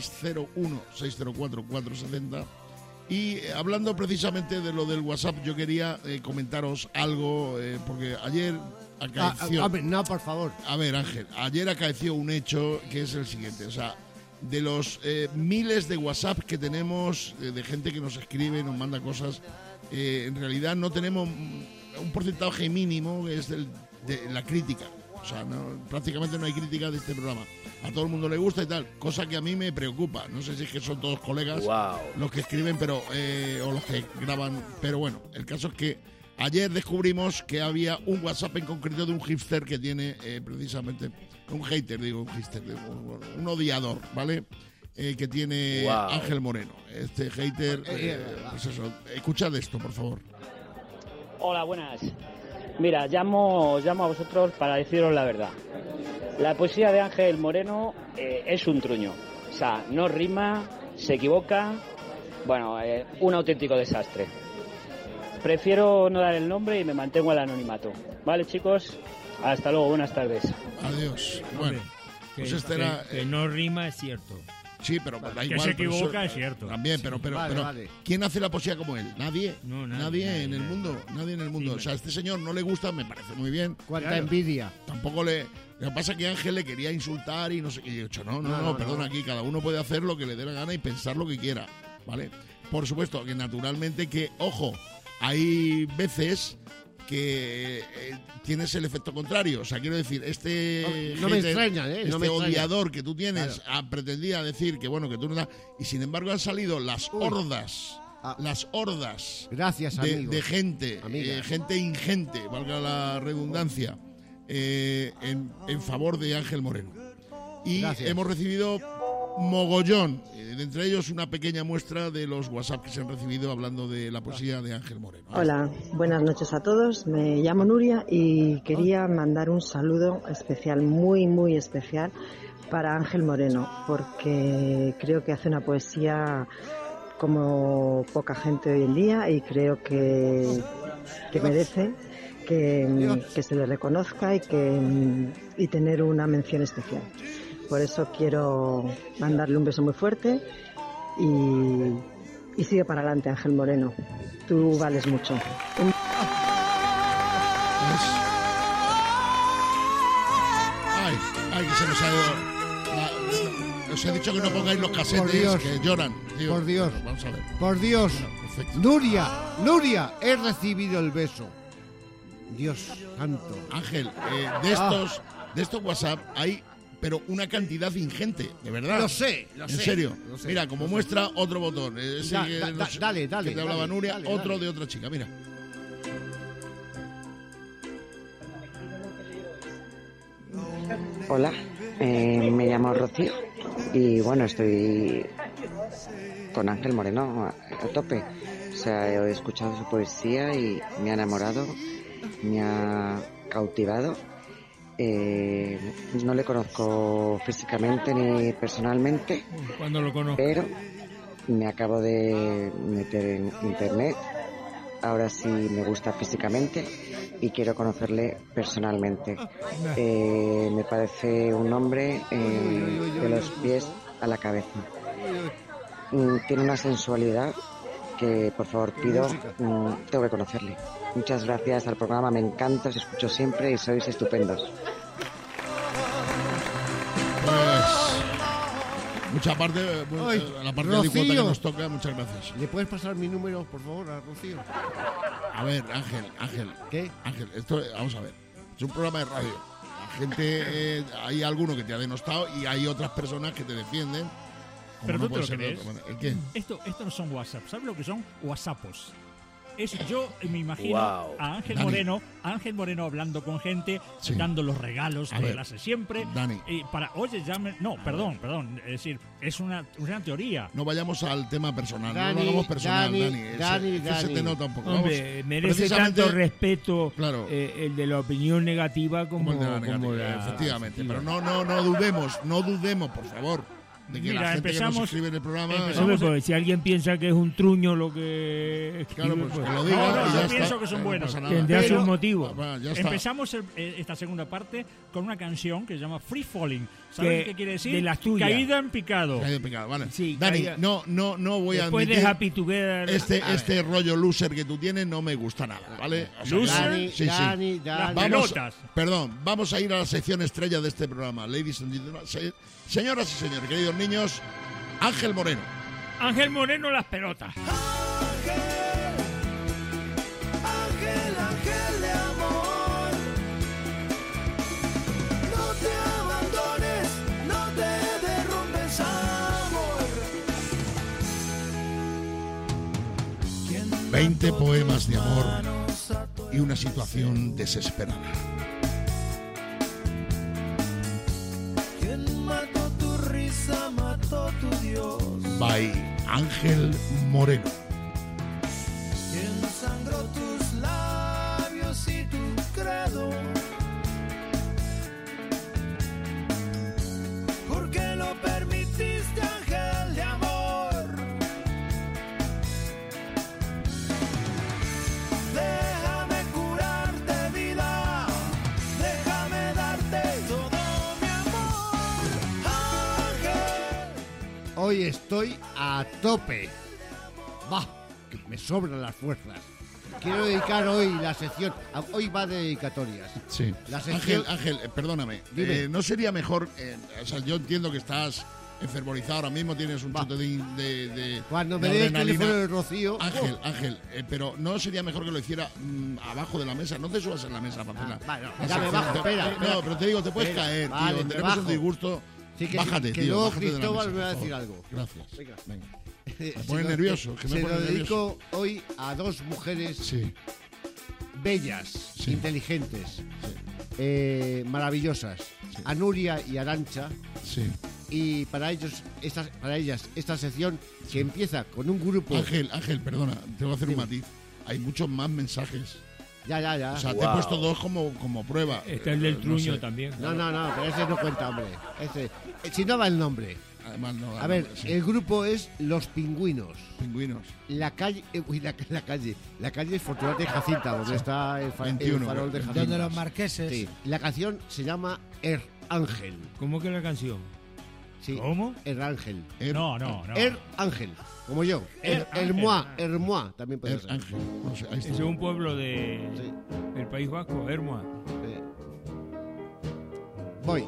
601-604-470. Y hablando precisamente de lo del WhatsApp, yo quería comentaros algo, porque ayer acaeció... no, por favor. A ver, Ángel, ayer acaeció un hecho que es el siguiente, o sea, de los miles de WhatsApp que tenemos, de gente que nos escribe, nos manda cosas, en realidad no tenemos un porcentaje mínimo, que es de la crítica. O sea, prácticamente no hay crítica de este programa. A todo el mundo le gusta y tal, cosa que a mí me preocupa. No sé si es que son todos colegas los que escriben, pero o los que graban. Pero bueno, el caso es que ayer descubrimos que había un WhatsApp en concreto de un hipster que tiene precisamente... Un hater, digo, un hipster, un odiador, ¿vale? Que tiene Ángel Moreno. Este hater, pues eso. Escuchad esto, por favor. Hola, buenas. Mira, llamo a vosotros para deciros la verdad. La poesía de Ángel Moreno es un truño. O sea, no rima, se equivoca. Bueno, un auténtico desastre. Prefiero no dar el nombre y me mantengo al anonimato. ¿Vale, chicos? Hasta luego, buenas tardes. Adiós. Bueno, pues este era... que no rima es cierto. Sí, pero da igual. Que se equivoca es cierto. También, pero Vale. ¿quién hace la poesía como él? Nadie. No, nadie en el mundo. Nadie en el mundo. O sea, a este señor no le gusta, me parece muy bien. Cuánta envidia. Tampoco le... Lo que pasa es que Ángel le quería insultar y no sé qué. Y yo he dicho, no, perdona, aquí cada uno puede hacer lo que le dé la gana y pensar lo que quiera, ¿vale? Por supuesto, que naturalmente que, ojo, hay veces que tienes el efecto contrario. O sea, quiero decir, no me extraña, odiador que tú tienes, pretendía decir que bueno, que tú no das, y sin embargo han salido las hordas gracias, de gente, gente ingente, valga la redundancia, en favor de Ángel Moreno. Y hemos recibido mogollón, de entre ellos una pequeña muestra de los WhatsApp que se han recibido hablando de la poesía de Ángel Moreno. Hola, buenas noches a todos, me llamo Nuria y quería mandar un saludo especial, muy muy especial, para Ángel Moreno, porque creo que hace una poesía como poca gente hoy en día y creo que merece que se le reconozca y tener una mención especial. Por eso quiero mandarle un beso muy fuerte y sigue para adelante, Ángel Moreno. Tú vales mucho. Ay, que se nos ha ido. Os he dicho que no pongáis los casetes, que lloran. Tío. Por Dios. Bueno, vamos a ver. Por Dios. Bueno, Nuria, he recibido el beso. Dios santo. Ángel, de estos WhatsApp hay... pero una cantidad ingente, de verdad. Lo sé. En serio. Mira, como muestra, otro botón. Dale. Que te hablaba Nuria, otro de otra chica, mira. Hola, me llamo Rocío y bueno, estoy con Ángel Moreno a tope. sea, he escuchado su poesía y me ha enamorado, me ha cautivado. No le conozco físicamente ni personalmente, ¿Cuándo lo conozco? pero me acabo de meter en internet. Ahora sí me gusta físicamente y quiero conocerle personalmente. Me parece un hombre de los pies a la cabeza. Tiene una sensualidad que, por favor, pido, tengo que conocerle. Muchas gracias al programa, me encanta, os escucho siempre y sois estupendos. Mucha parte, la parte de cuota que nos toca, muchas gracias. ¿Le puedes pasar mi número, por favor, a Rocío? A ver, Ángel. ¿Qué? Ángel, esto, vamos a ver. Es un programa de radio. La gente, hay alguno que te ha denostado y hay otras personas que te defienden. Pero tú te lo crees. ¿El qué? Esto no son WhatsApp. ¿Sabes lo que son? WhatsAppos. Yo me imagino a Ángel Moreno hablando con gente, dando los regalos que él hace siempre. Dani. Perdón. Es decir, es una teoría. No vayamos al tema personal. No lo hagamos personal, Dani. Dani. Se te nota un poco. Hombre, merece tanto respeto el de la opinión negativa como el de la negativa. Efectivamente. Pero no dudemos, por favor. De que la gente que nos escribe en el programa... Porque si alguien piensa que es un truño lo que escribe, claro, pues que lo diga y ya yo pienso que son buenos. Tendrá sus motivos. Empezamos esta segunda parte con una canción que se llama Free Falling. ¿Sabes qué quiere decir? De las tuyas. Caída en picado. Vale. Sí, Dani, no voy a admitir... Después de Happy Together... Este rollo loser que tú tienes no me gusta nada, ¿vale? O sea, Dani. Las pelotas. Vamos a ir a la sección estrella de este programa. Ladies and gentlemen, señoras y señores, queridos niños, Ángel Moreno. Ángel Moreno, las pelotas. Ángel de amor. No te abandones, no te derrumbes, amor. 20 poemas de amor y una situación desesperada. Mató tu Dios. By Ángel Moreno. ¿Quién sangró tus labios y tu credo? ¿Por qué lo permitiste, ángel de amor? Déjame curarte, vida. Déjame darte todo. Hoy estoy a tope. Que me sobran las fuerzas. Quiero dedicar hoy la sección. Hoy va de dedicatorias. Sí. La sección... Ángel, perdóname. ¿No sería mejor? Yo entiendo que estás enfermorizado ahora mismo, tienes un chute de cuando me dé el teléfono de Rocío. Ángel, pero ¿no sería mejor que lo hiciera abajo de la mesa? No te subas en la mesa para hacerla. Ya me bajo, espera. No, pero te digo, te puedes caer, tío. Tenemos un disgusto. Sí, bájate, que tío. luego Bájate Cristóbal me va a decir algo. Gracias. Venga. Me Se pone nervioso. lo dedico hoy a dos mujeres bellas, inteligentes, maravillosas. A Nuria y Arantxa. Y para ellas esta sección que empieza con un grupo... Ángel, perdona, te voy a hacer un matiz. Hay muchos más mensajes. Ya. O sea, te he puesto dos como prueba. Está el del truño también. No, pero ese no cuenta, hombre. Si no va el nombre. Además, no va a ver, el grupo es Los Pingüinos. La calle Fortunata y Jacinta, donde está el farol de Jacinta. Donde los marqueses. Sí. La canción se llama Ángel. ¿Cómo que la canción? Sí. ¿Cómo? Ángel. No. Ángel, como yo. Hermoa, también puede ser. Ángel. No sé, es un pueblo del País Vasco, Hermoa. Voy.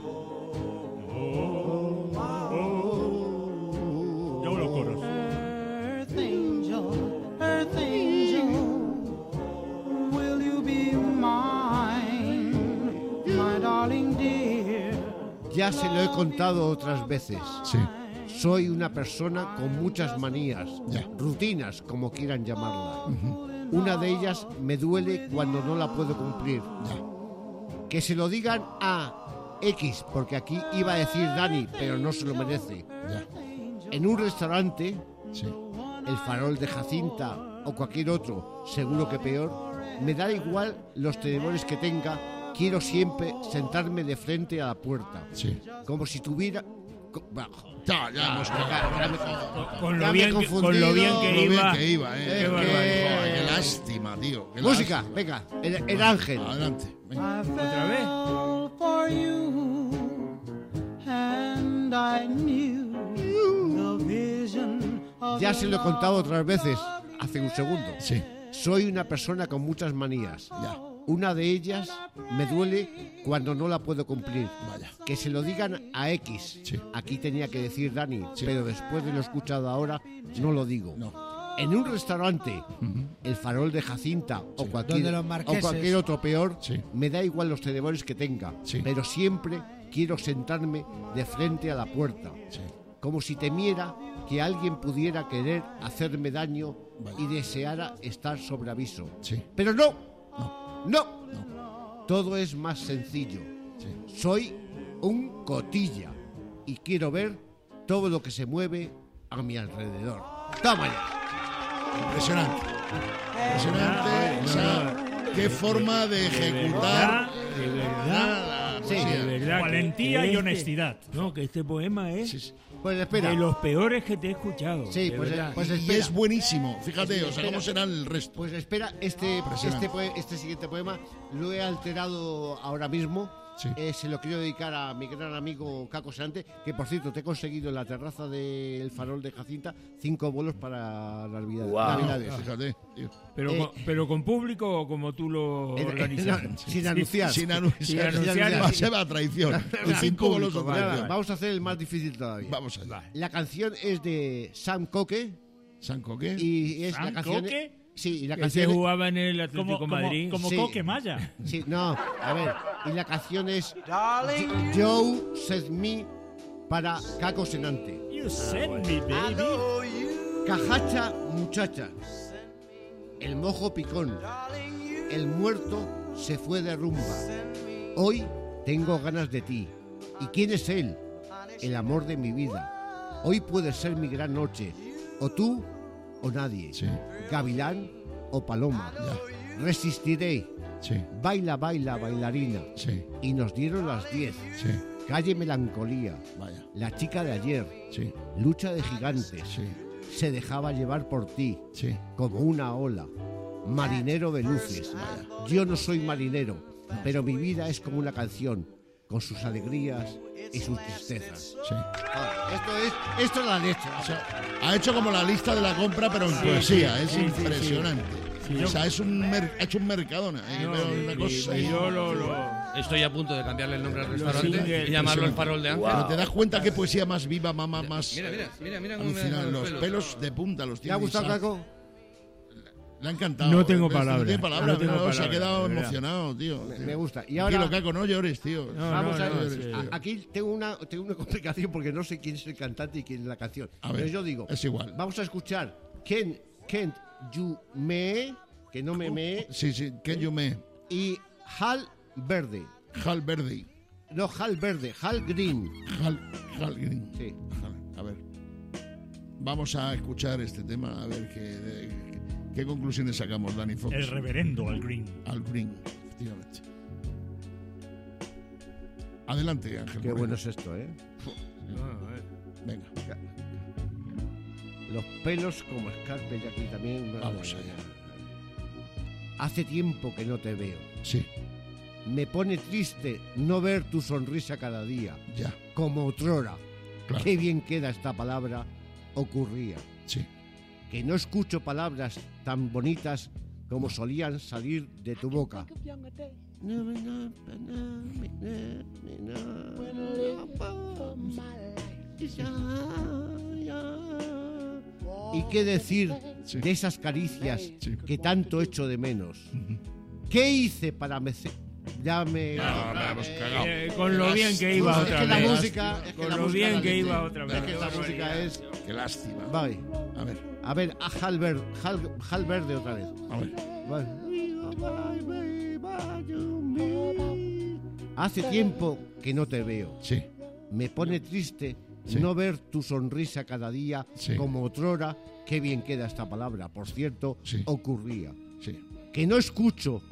Yo los coros. Earth angel, will you be mine, my darling dear? Ya se lo he contado otras veces. Sí. Soy una persona con muchas manías, rutinas, como quieran llamarla. Una de ellas me duele cuando no la puedo cumplir. Que se lo digan a X, porque aquí iba a decir Dani, pero no se lo merece. En un restaurante, el farol de Jacinta o cualquier otro, seguro que peor, me da igual los tenedores que tenga, quiero siempre sentarme de frente a la puerta. Sí. Como si tuviera... Con lo bien que iba. Qué lástima, tío. Qué música, lástima. venga, el ángel. Adelante. Venga. ¿Otra vez? Ya se lo he contado otras veces, hace un segundo. Sí. Soy una persona con muchas manías. Ya. Una de ellas me duele cuando no la puedo cumplir. Vaya. Que se lo digan a X. Sí. Aquí tenía que decir Dani, Sí. pero después de lo escuchado ahora, no lo digo. No. En un restaurante, el Farol de Jacinta o cualquier otro peor, Sí. me da igual los tenedores que tenga, Sí. pero siempre quiero sentarme de frente a la puerta, Sí. como si temiera que alguien pudiera querer hacerme daño Vaya. y deseara estar sobre aviso. Sí. Pero no. Todo es más sencillo. Sí. Soy un cotilla y quiero ver todo lo que se mueve a mi alrededor. ¡Toma ya! Impresionante. Impresionante. O sea, qué forma de ejecutar. De verdad. La Sí, poesía. De verdad. Valentía que y honestidad. No, que este poema es Sí, sí. Pues espera. de los peores que te he escuchado. Sí, de pues, verdad. pues Y espera. es buenísimo. Fíjate, o sea, Espera. cómo será el resto. Pues espera, este Impresionante. siguiente poema lo he alterado ahora mismo. Sí. Se lo quiero dedicar a mi gran amigo Caco Serante, que por cierto te he conseguido en la terraza del Farol de Jacinta 5 bolos para Navidades. Navidades. Fíjate, tío. Pero con público o como tú lo organizas. Sin anunciar. Sin anunciar. Sin anunciar. Va, se va a traición. Y 5 bolos a Vale, traición. vamos a hacer el más difícil todavía. Vamos allá. La canción es de Sam Coque ¿Sanco qué? y es ¿Sam la canción. Coque? Sí, y la Que se canción. jugaba en el Atlético Madrid. Como Sí. Coque Maya. Sí, no, a ver, y la canción es Joe Said Me para Caco Senante. You send me, baby. Cajacha muchacha, el mojo picón, el muerto se fue de rumba. Hoy tengo ganas de ti. ¿Y quién es él? El amor de mi vida. Hoy puede ser mi gran noche. O tú o nadie. Sí. Gavilán o paloma. Resistiré. Sí, Baila, baila, bailarina. sí, Y nos dieron las 10. sí. Calle Melancolía. Vaya. La chica de ayer. Sí, Lucha de gigantes. sí, Se dejaba llevar por ti. sí. Como una ola. Marinero de luces. Yo no soy marinero, pero mi vida es como una canción, con sus alegrías y sus tristezas. Sí. Esto es la leche. O sea, ha hecho como la lista de la compra, pero en poesía. Es impresionante. O sea, ha hecho un Mercadona. No, pero una cosa ahí. Estoy a punto de cambiarle el nombre al restaurante singles, y llamarlo el Farol de Ángel. Pero te das cuenta qué poesía más viva, mamá, más. Mira cómo me alucinante. dan Los pelos de punta los ¿Te tiene. ha gustado, Isaac. Caco? Le ha encantado. No tengo No palabras. tiene palabras, No tengo pero se ha palabras, quedado de verdad. emocionado, tío. Me gusta. Y Tranquilo, ahora Caco, no llores, tío. vamos a no, ver. sí. Aquí tengo una complicación porque no sé quién es el cantante y quién es la canción. A ver, Pero yo digo, es igual. Vamos a escuchar Can't You Me, que no me Sí, Ken Yume, y Hal Verde. Hal Verde, No, Hal Verde, Hal Green. Hal Green. Sí. A ver, vamos a escuchar este tema, a ver qué conclusiones sacamos, Dani Fox. El reverendo Al Green. Al Green, efectivamente. Adelante, Ángel. Qué Moreno. bueno es esto, ¿eh? Venga. Los pelos como escarpes y aquí también. Vamos allá. Hace tiempo que no te veo. Sí. Me pone triste no ver tu sonrisa cada día. Ya. Como otrora. Claro. Qué bien queda esta palabra. Ocurría. Sí. Que no escucho palabras tan bonitas como solían salir de tu boca. ¿Y qué decir de esas caricias que tanto echo de menos? ¿Qué hice para Ya me... con lo bien que iba Es otra que la vez. música... Con lo bien que iba otra vez. Es que la música es... Qué lástima. Vale. A ver, a Hal Verde otra vez. A ver. Vale. Hace tiempo que no te veo. Sí. Me pone triste no ver tu sonrisa cada día como otrora, qué bien queda esta palabra, por cierto, ocurría. Que no escucho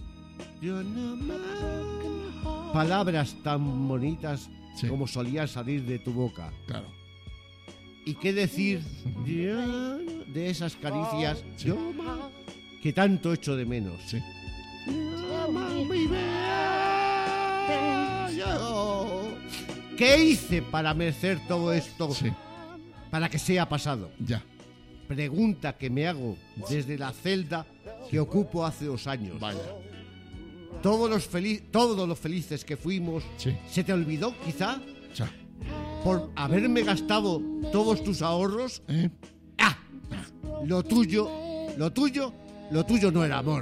palabras tan bonitas como solían salir de tu boca. Claro. ¿Y qué decir de esas caricias que tanto echo de menos? ¿Qué hice para merecer todo esto? Para que sea pasado. Ya. Pregunta que me hago desde la celda que ocupo hace 2 años. Vaya. Todos los felices que fuimos, ¿se te olvidó quizá? Por haberme gastado todos tus ahorros. Lo tuyo no era amor.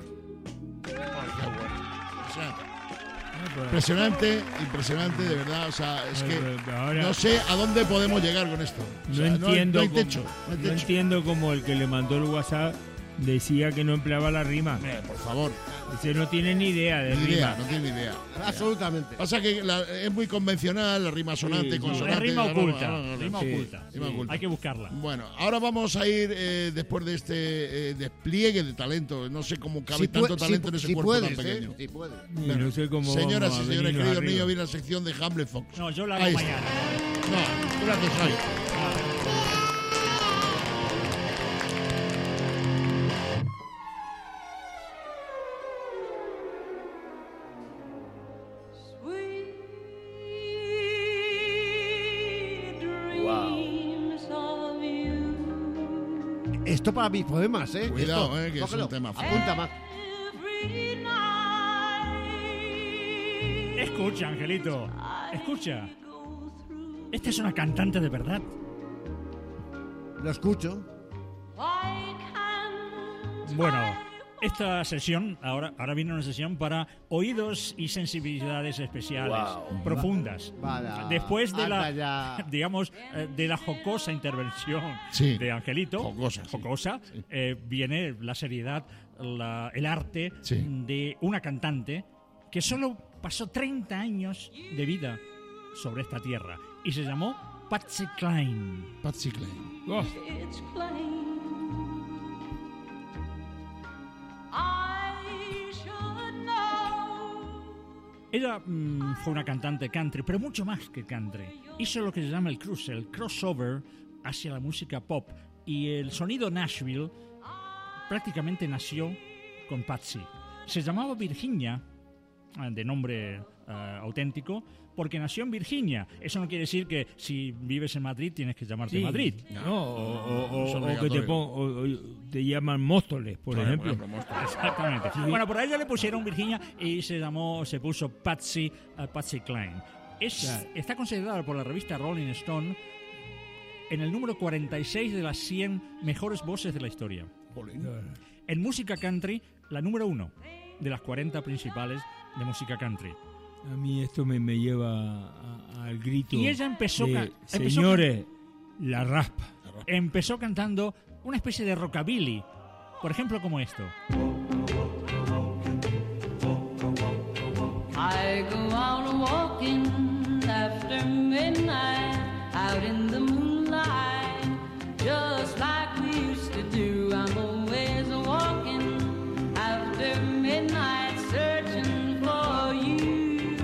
Impresionante, de verdad. O sea, es que no sé a dónde podemos llegar con esto. O sea, no hay techo. No entiendo cómo el que le mandó el WhatsApp decía que no empleaba la rima. Por favor. Ese no tiene ni idea de rima. No tiene ni idea. Absolutamente. Pasa que es muy convencional, la rima sonante, consonante. Es rima oculta. Hay que buscarla. Bueno, ahora vamos a ir después de este despliegue de talento. No sé cómo cabe tanto talento en ese cuerpo tan pequeño. No sé cómo Señoras y señores, queridos arriba. niños, viene la sección de Hamlet Fox. No, yo la hago mañana. No, tú la haces hoy. Esto para mis poemas, ¿eh? Cuidado, esto, que cógelo. es un tema. Apunta más. Escucha, Angelito. Escucha. Esta es una cantante de verdad. Lo escucho. Bueno, esta sesión, ahora viene una sesión para oídos y sensibilidades especiales, profundas. Después de la, digamos, de la jocosa intervención de Angelito, jocosa, viene la seriedad, el arte de una cantante que solo pasó 30 años de vida sobre esta tierra y se llamó Patsy Cline. Patsy Cline. Ella fue una cantante country, pero mucho más que country. Hizo lo que se llama el crossover hacia la música pop. Y el sonido Nashville prácticamente nació con Patsy. Se llamaba Virginia, de nombre auténtico, porque nació en Virginia. Eso no quiere decir que si vives en Madrid tienes que llamarte Madrid. O que te llaman Móstoles, por ejemplo. Exactamente. Bueno, por ahí ya le pusieron Virginia y se puso Patsy Cline. Está considerada por la revista Rolling Stone en el número 46 de las 100 mejores voces de la historia. En música country, la número 1 de las 40 principales de música country. A mí esto me lleva al grito. Y ella empezó señores, la raspa. Empezó cantando una especie de rockabilly, por ejemplo, como esto. I go out walking after midnight, out in the moonlight, just like we used to do. I'm always walking after midnight, searching for you.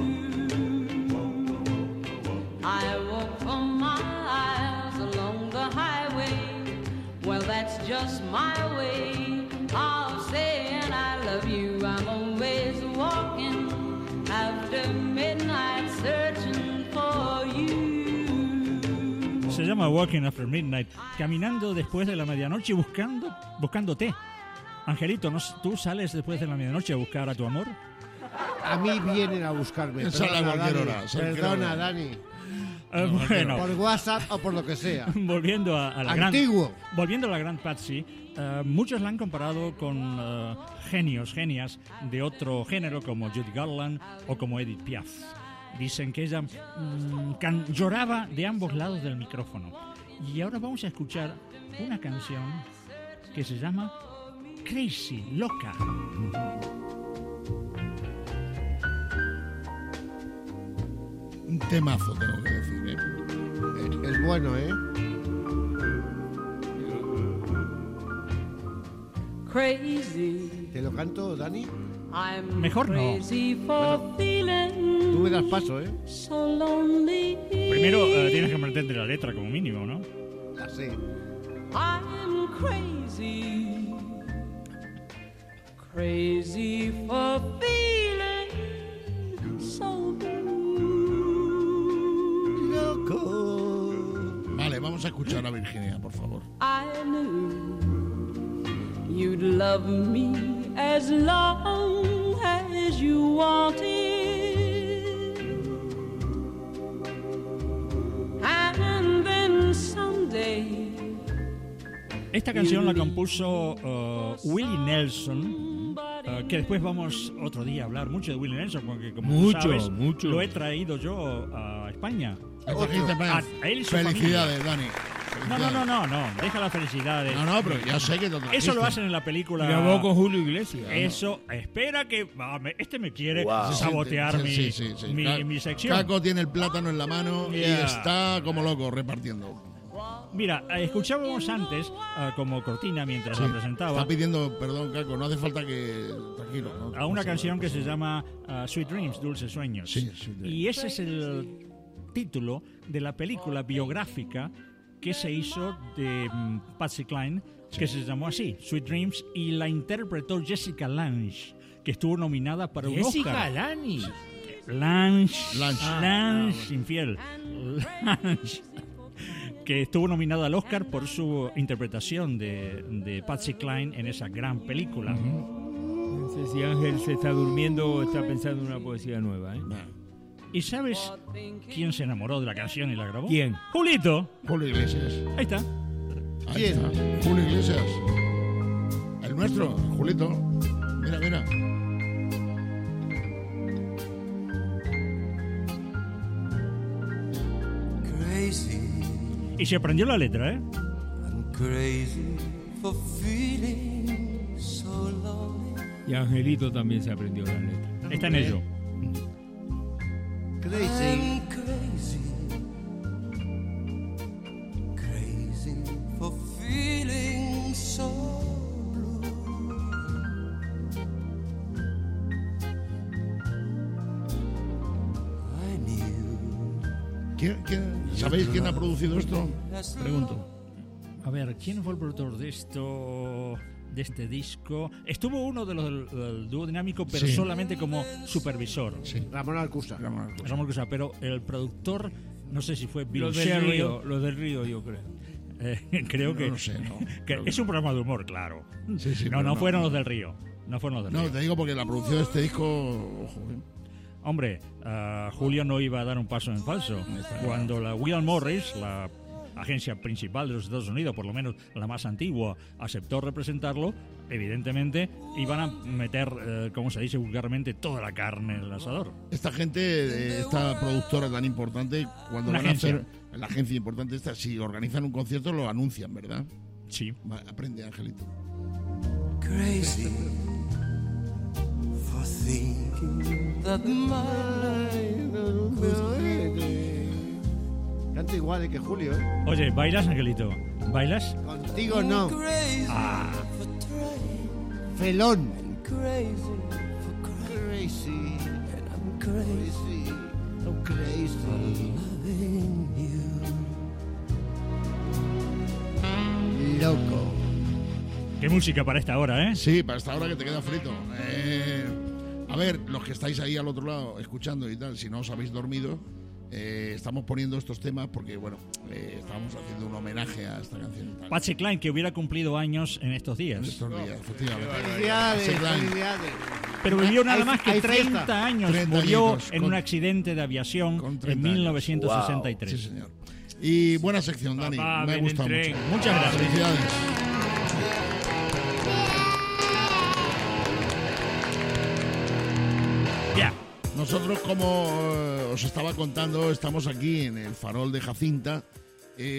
I walk for miles along the highway. Well, that's just my way of saying I love you. I'm always walking after midnight, searching for you. Se llama Walking After Midnight, caminando después de la medianoche buscándote. Angelito, ¿tú sales después de la medianoche a buscar a tu amor? A mí vienen a buscarme. Perdona, Dani. Bueno, por WhatsApp o por lo que sea. Volviendo a la gran Patsy, muchos la han comparado con genias de otro género como Judy Garland o como Edith Piaf. Dicen que ella lloraba de ambos lados del micrófono. Y ahora vamos a escuchar una canción que se llama Crazy, loca. Un temazo, tengo que decir, El bueno, ¿eh? Crazy. ¿Te lo canto, Dani? Mejor no. Bueno, tú me das paso, ¿eh? Primero tienes que meterte la letra como mínimo, ¿no? Ya sé. I'm crazy. Crazy for feeling so blue. Loco. Vale, vamos a escuchar a Virginia, por favor. I knew you'd love me as long as you wanted. And then someday. Esta canción la compuso Willie Nelson, que después vamos otro día a hablar mucho de Willie Nelson, porque como tú sabes, lo he traído yo a España. A él y su Felicidades, familia. Dani. No, deja las felicidades. No, pero ya sé que eso lo hacen en la película. Grabó con Julio Iglesias. Eso, espera que este me quiere sabotear mi sección. Caco tiene el plátano en la mano y está como loco repartiendo. Mira, escuchábamos antes como cortina mientras la presentaba. Está pidiendo perdón, Caco, no hace falta que... Tranquilo. ¿no? A una canción que se llama Sweet Dreams, Dulces Sueños. Sí, Sweet Dreams. Y ese es el título de la película biográfica que se hizo de Patsy Cline, que se llamó así, Sweet Dreams, y la interpretó Jessica Lange, que estuvo nominada para un Oscar. Jessica Lange. Lange, infiel. Lange. Que estuvo nominada al Oscar por su interpretación de Patsy Cline en esa gran película. No sé si Ángel se está durmiendo o está pensando en una poesía nueva, ¿eh? ¿Y sabes quién se enamoró de la canción y la grabó? ¿Quién? Julito. Julio Iglesias. Ahí está. Ahí está. Julio Iglesias. El nuestro, Julito. Mira. Y se aprendió la letra, ¿eh? Y Angelito también se aprendió la letra. Está en ello. Crazy for feeling so blue. I knew. ¿Sabéis quién ha producido esto? Pregunto. A ver, ¿quién fue el productor de este disco? Estuvo uno de los del dúo dinámico, pero solamente como supervisor. Sí. Ramón Alcusa, pero el productor, no sé si fue Bill Los del Río, yo creo. Creo que, no sé, no. que es un programa de humor, claro. Sí, no fueron los del Río. No, te digo porque la producción de este disco... Ojo, Hombre, Julio no iba a dar un paso en falso. Cuando la William Morris, la agencia principal de los Estados Unidos, por lo menos la más antigua, aceptó representarlo, evidentemente iban a meter, como se dice vulgarmente, toda la carne en el asador. Esta gente, esta productora tan importante, cuando van a hacer la agencia importante esta, si organizan un concierto lo anuncian, ¿verdad? Sí. Aprende, Angelito. Crazy for thinking that my Canta igual que Julio, ¿eh? Oye, ¿bailas, Angelito? ¿Bailas? Contigo no. Felón. Crazy. Loco. Qué música para esta hora, ¿eh? Sí, para esta hora que te queda frito. A ver, los que estáis ahí al otro lado escuchando y tal, si no os habéis dormido, estamos poniendo estos temas porque, bueno, estábamos haciendo un homenaje a esta canción y tal. Patsy Cline, que hubiera cumplido años en estos días. Efectivamente. Felicidades. Pero vivió nada más que 30 años. 30 murió añitos, en un accidente de aviación en 1963. Sí, señor. Y buena sección, Dani. Me ha gustado mucho. Muchas gracias. Felicidades. Ya. Nosotros, como os estaba contando, estamos aquí en el Farol de Jacinta,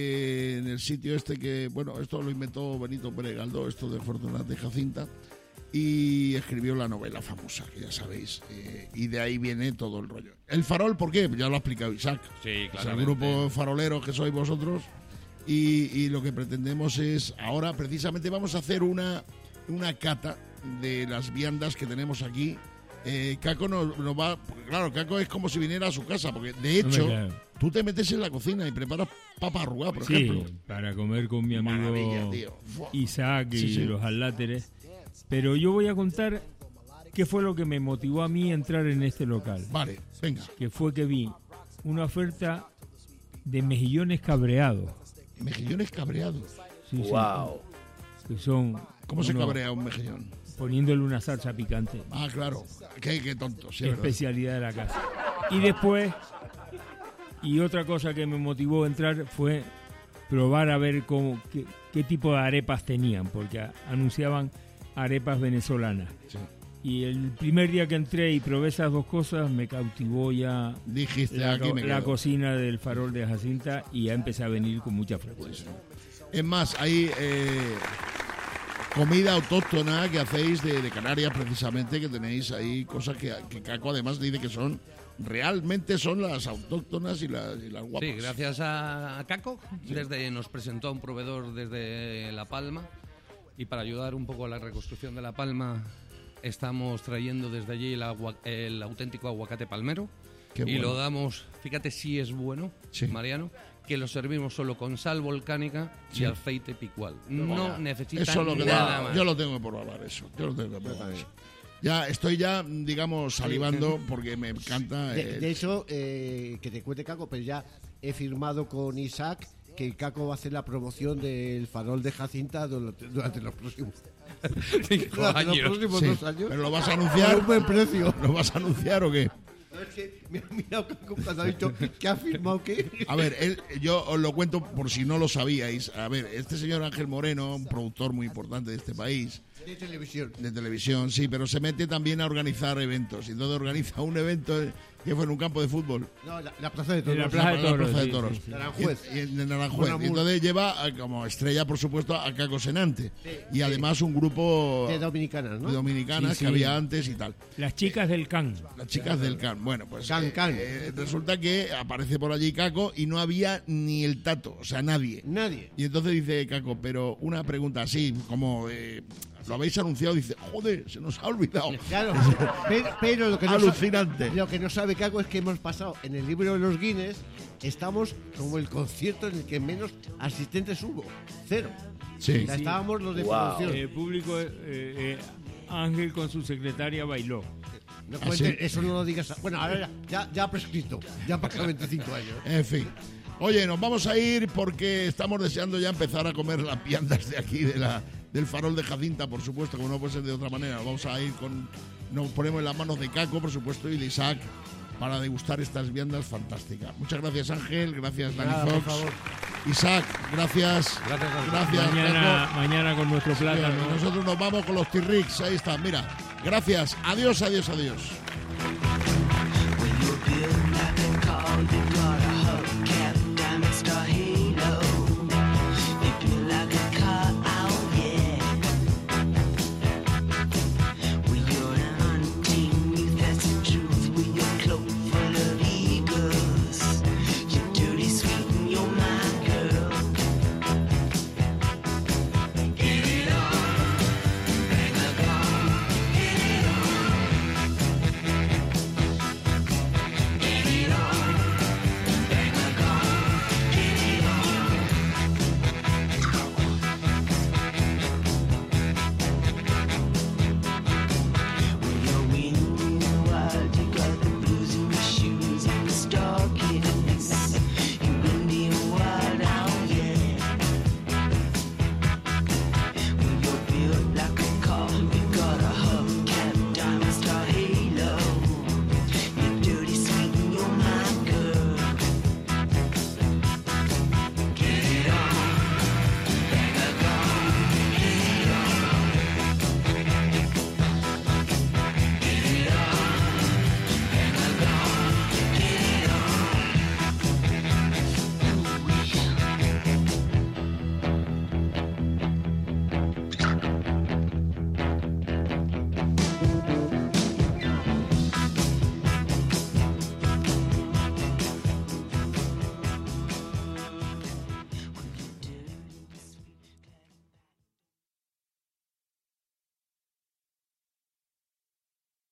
en el sitio este que, bueno, esto lo inventó Benito Pérez Galdós, esto de Fortunat de Jacinta, y escribió la novela famosa, que ya sabéis, y de ahí viene todo el rollo. El Farol, ¿por qué? Ya lo ha explicado Isaac. Sí, claro. Es el grupo faroleros que sois vosotros, y lo que pretendemos es, ahora precisamente vamos a hacer una cata de las viandas que tenemos aquí. Caco nos va, porque claro, Caco es como si viniera a su casa, porque de hecho tú te metes en la cocina y preparas papa arrugada, por ejemplo. Sí, para comer con mi amigo Isaac y los aláteres. Pero yo voy a contar qué fue lo que me motivó a mí a entrar en este local. Vale, venga. Que fue que vi una oferta de mejillones cabreados. ¿Mejillones cabreados? Sí, wow. Sí. Que son... ¿Cómo se cabrea un mejillón? Poniéndole una salsa picante. Ah, claro. Qué tonto. Sí, especialidad de la casa. Y después, y otra cosa que me motivó a entrar fue probar a ver qué tipo de arepas tenían, porque anunciaban arepas venezolanas. Sí. Y el primer día que entré y probé esas dos cosas, me cautivó ya. Dijiste, la cocina del Farol de Jacinta, y ya empecé a venir con mucha frecuencia. Es más, hay comida autóctona que hacéis de Canarias, precisamente, que tenéis ahí cosas que Caco además dice que realmente son las autóctonas y las guapas. Sí, gracias a Caco, nos presentó a un proveedor desde La Palma, y para ayudar un poco a la reconstrucción de La Palma estamos trayendo desde allí el auténtico aguacate palmero. Qué bueno. Y lo damos, fíjate si es bueno, Mariano, que lo servimos solo con sal volcánica y aceite picual. No necesita nada más. Yo lo tengo que probar eso. Ya estoy digamos, salivando porque me encanta. De hecho, que te cuente, Caco, pero ya he firmado con Isaac que Caco va a hacer la promoción del Farol de Jacinta durante los próximos 5 años. Los próximos 2 años. ¿Pero lo vas a anunciar? A un buen precio. ¿Lo vas a anunciar o qué? Es que me ha mirado Caco cuando ha dicho que ha firmado qué. A ver, yo os lo cuento por si no lo sabíais. A ver, este señor Ángel Moreno, un productor muy importante de este país. De televisión. De televisión, sí, pero se mete también a organizar eventos. Y entonces organiza un evento que fue en un campo de fútbol. No, la Plaza de Toros. La Plaza de Toros. Sí. Naranjuez. De Naranjuez. Y entonces lleva como estrella, por supuesto, a Caco Senante. Sí, y además un grupo de dominicanas, ¿no? De dominicanas que había antes y tal. Las chicas del Can. Las chicas del Can. Bueno, pues Can. Resulta que aparece por allí Caco y no había ni el tato, o sea, nadie. Y entonces dice Caco, pero una pregunta así, como... lo habéis anunciado, dice, joder, se nos ha olvidado. Claro, pero lo que alucinante. Lo que no sabe Caco es que hemos pasado en el libro de los Guinness, estamos como el concierto en el que menos asistentes hubo, 0. Sí. Estábamos los de producción. El público, Ángel con su secretaria bailó. No cuentes, eso no lo digas. Bueno, ahora ya ha prescrito, ya han pasado 25 años. En fin. Oye, nos vamos a ir porque estamos deseando ya empezar a comer las viandas de aquí, del Farol de Jacinta, por supuesto, como no puede ser de otra manera. Vamos a ir nos ponemos en las manos de Caco, por supuesto, y de Isaac, para degustar estas viandas fantásticas. Muchas gracias, Ángel, gracias, Dani Fox. Por favor. Isaac, gracias. Gracias, mañana con nuestro plátano. Nosotros nos vamos con los T-Rex, ahí está, mira. Gracias, adiós.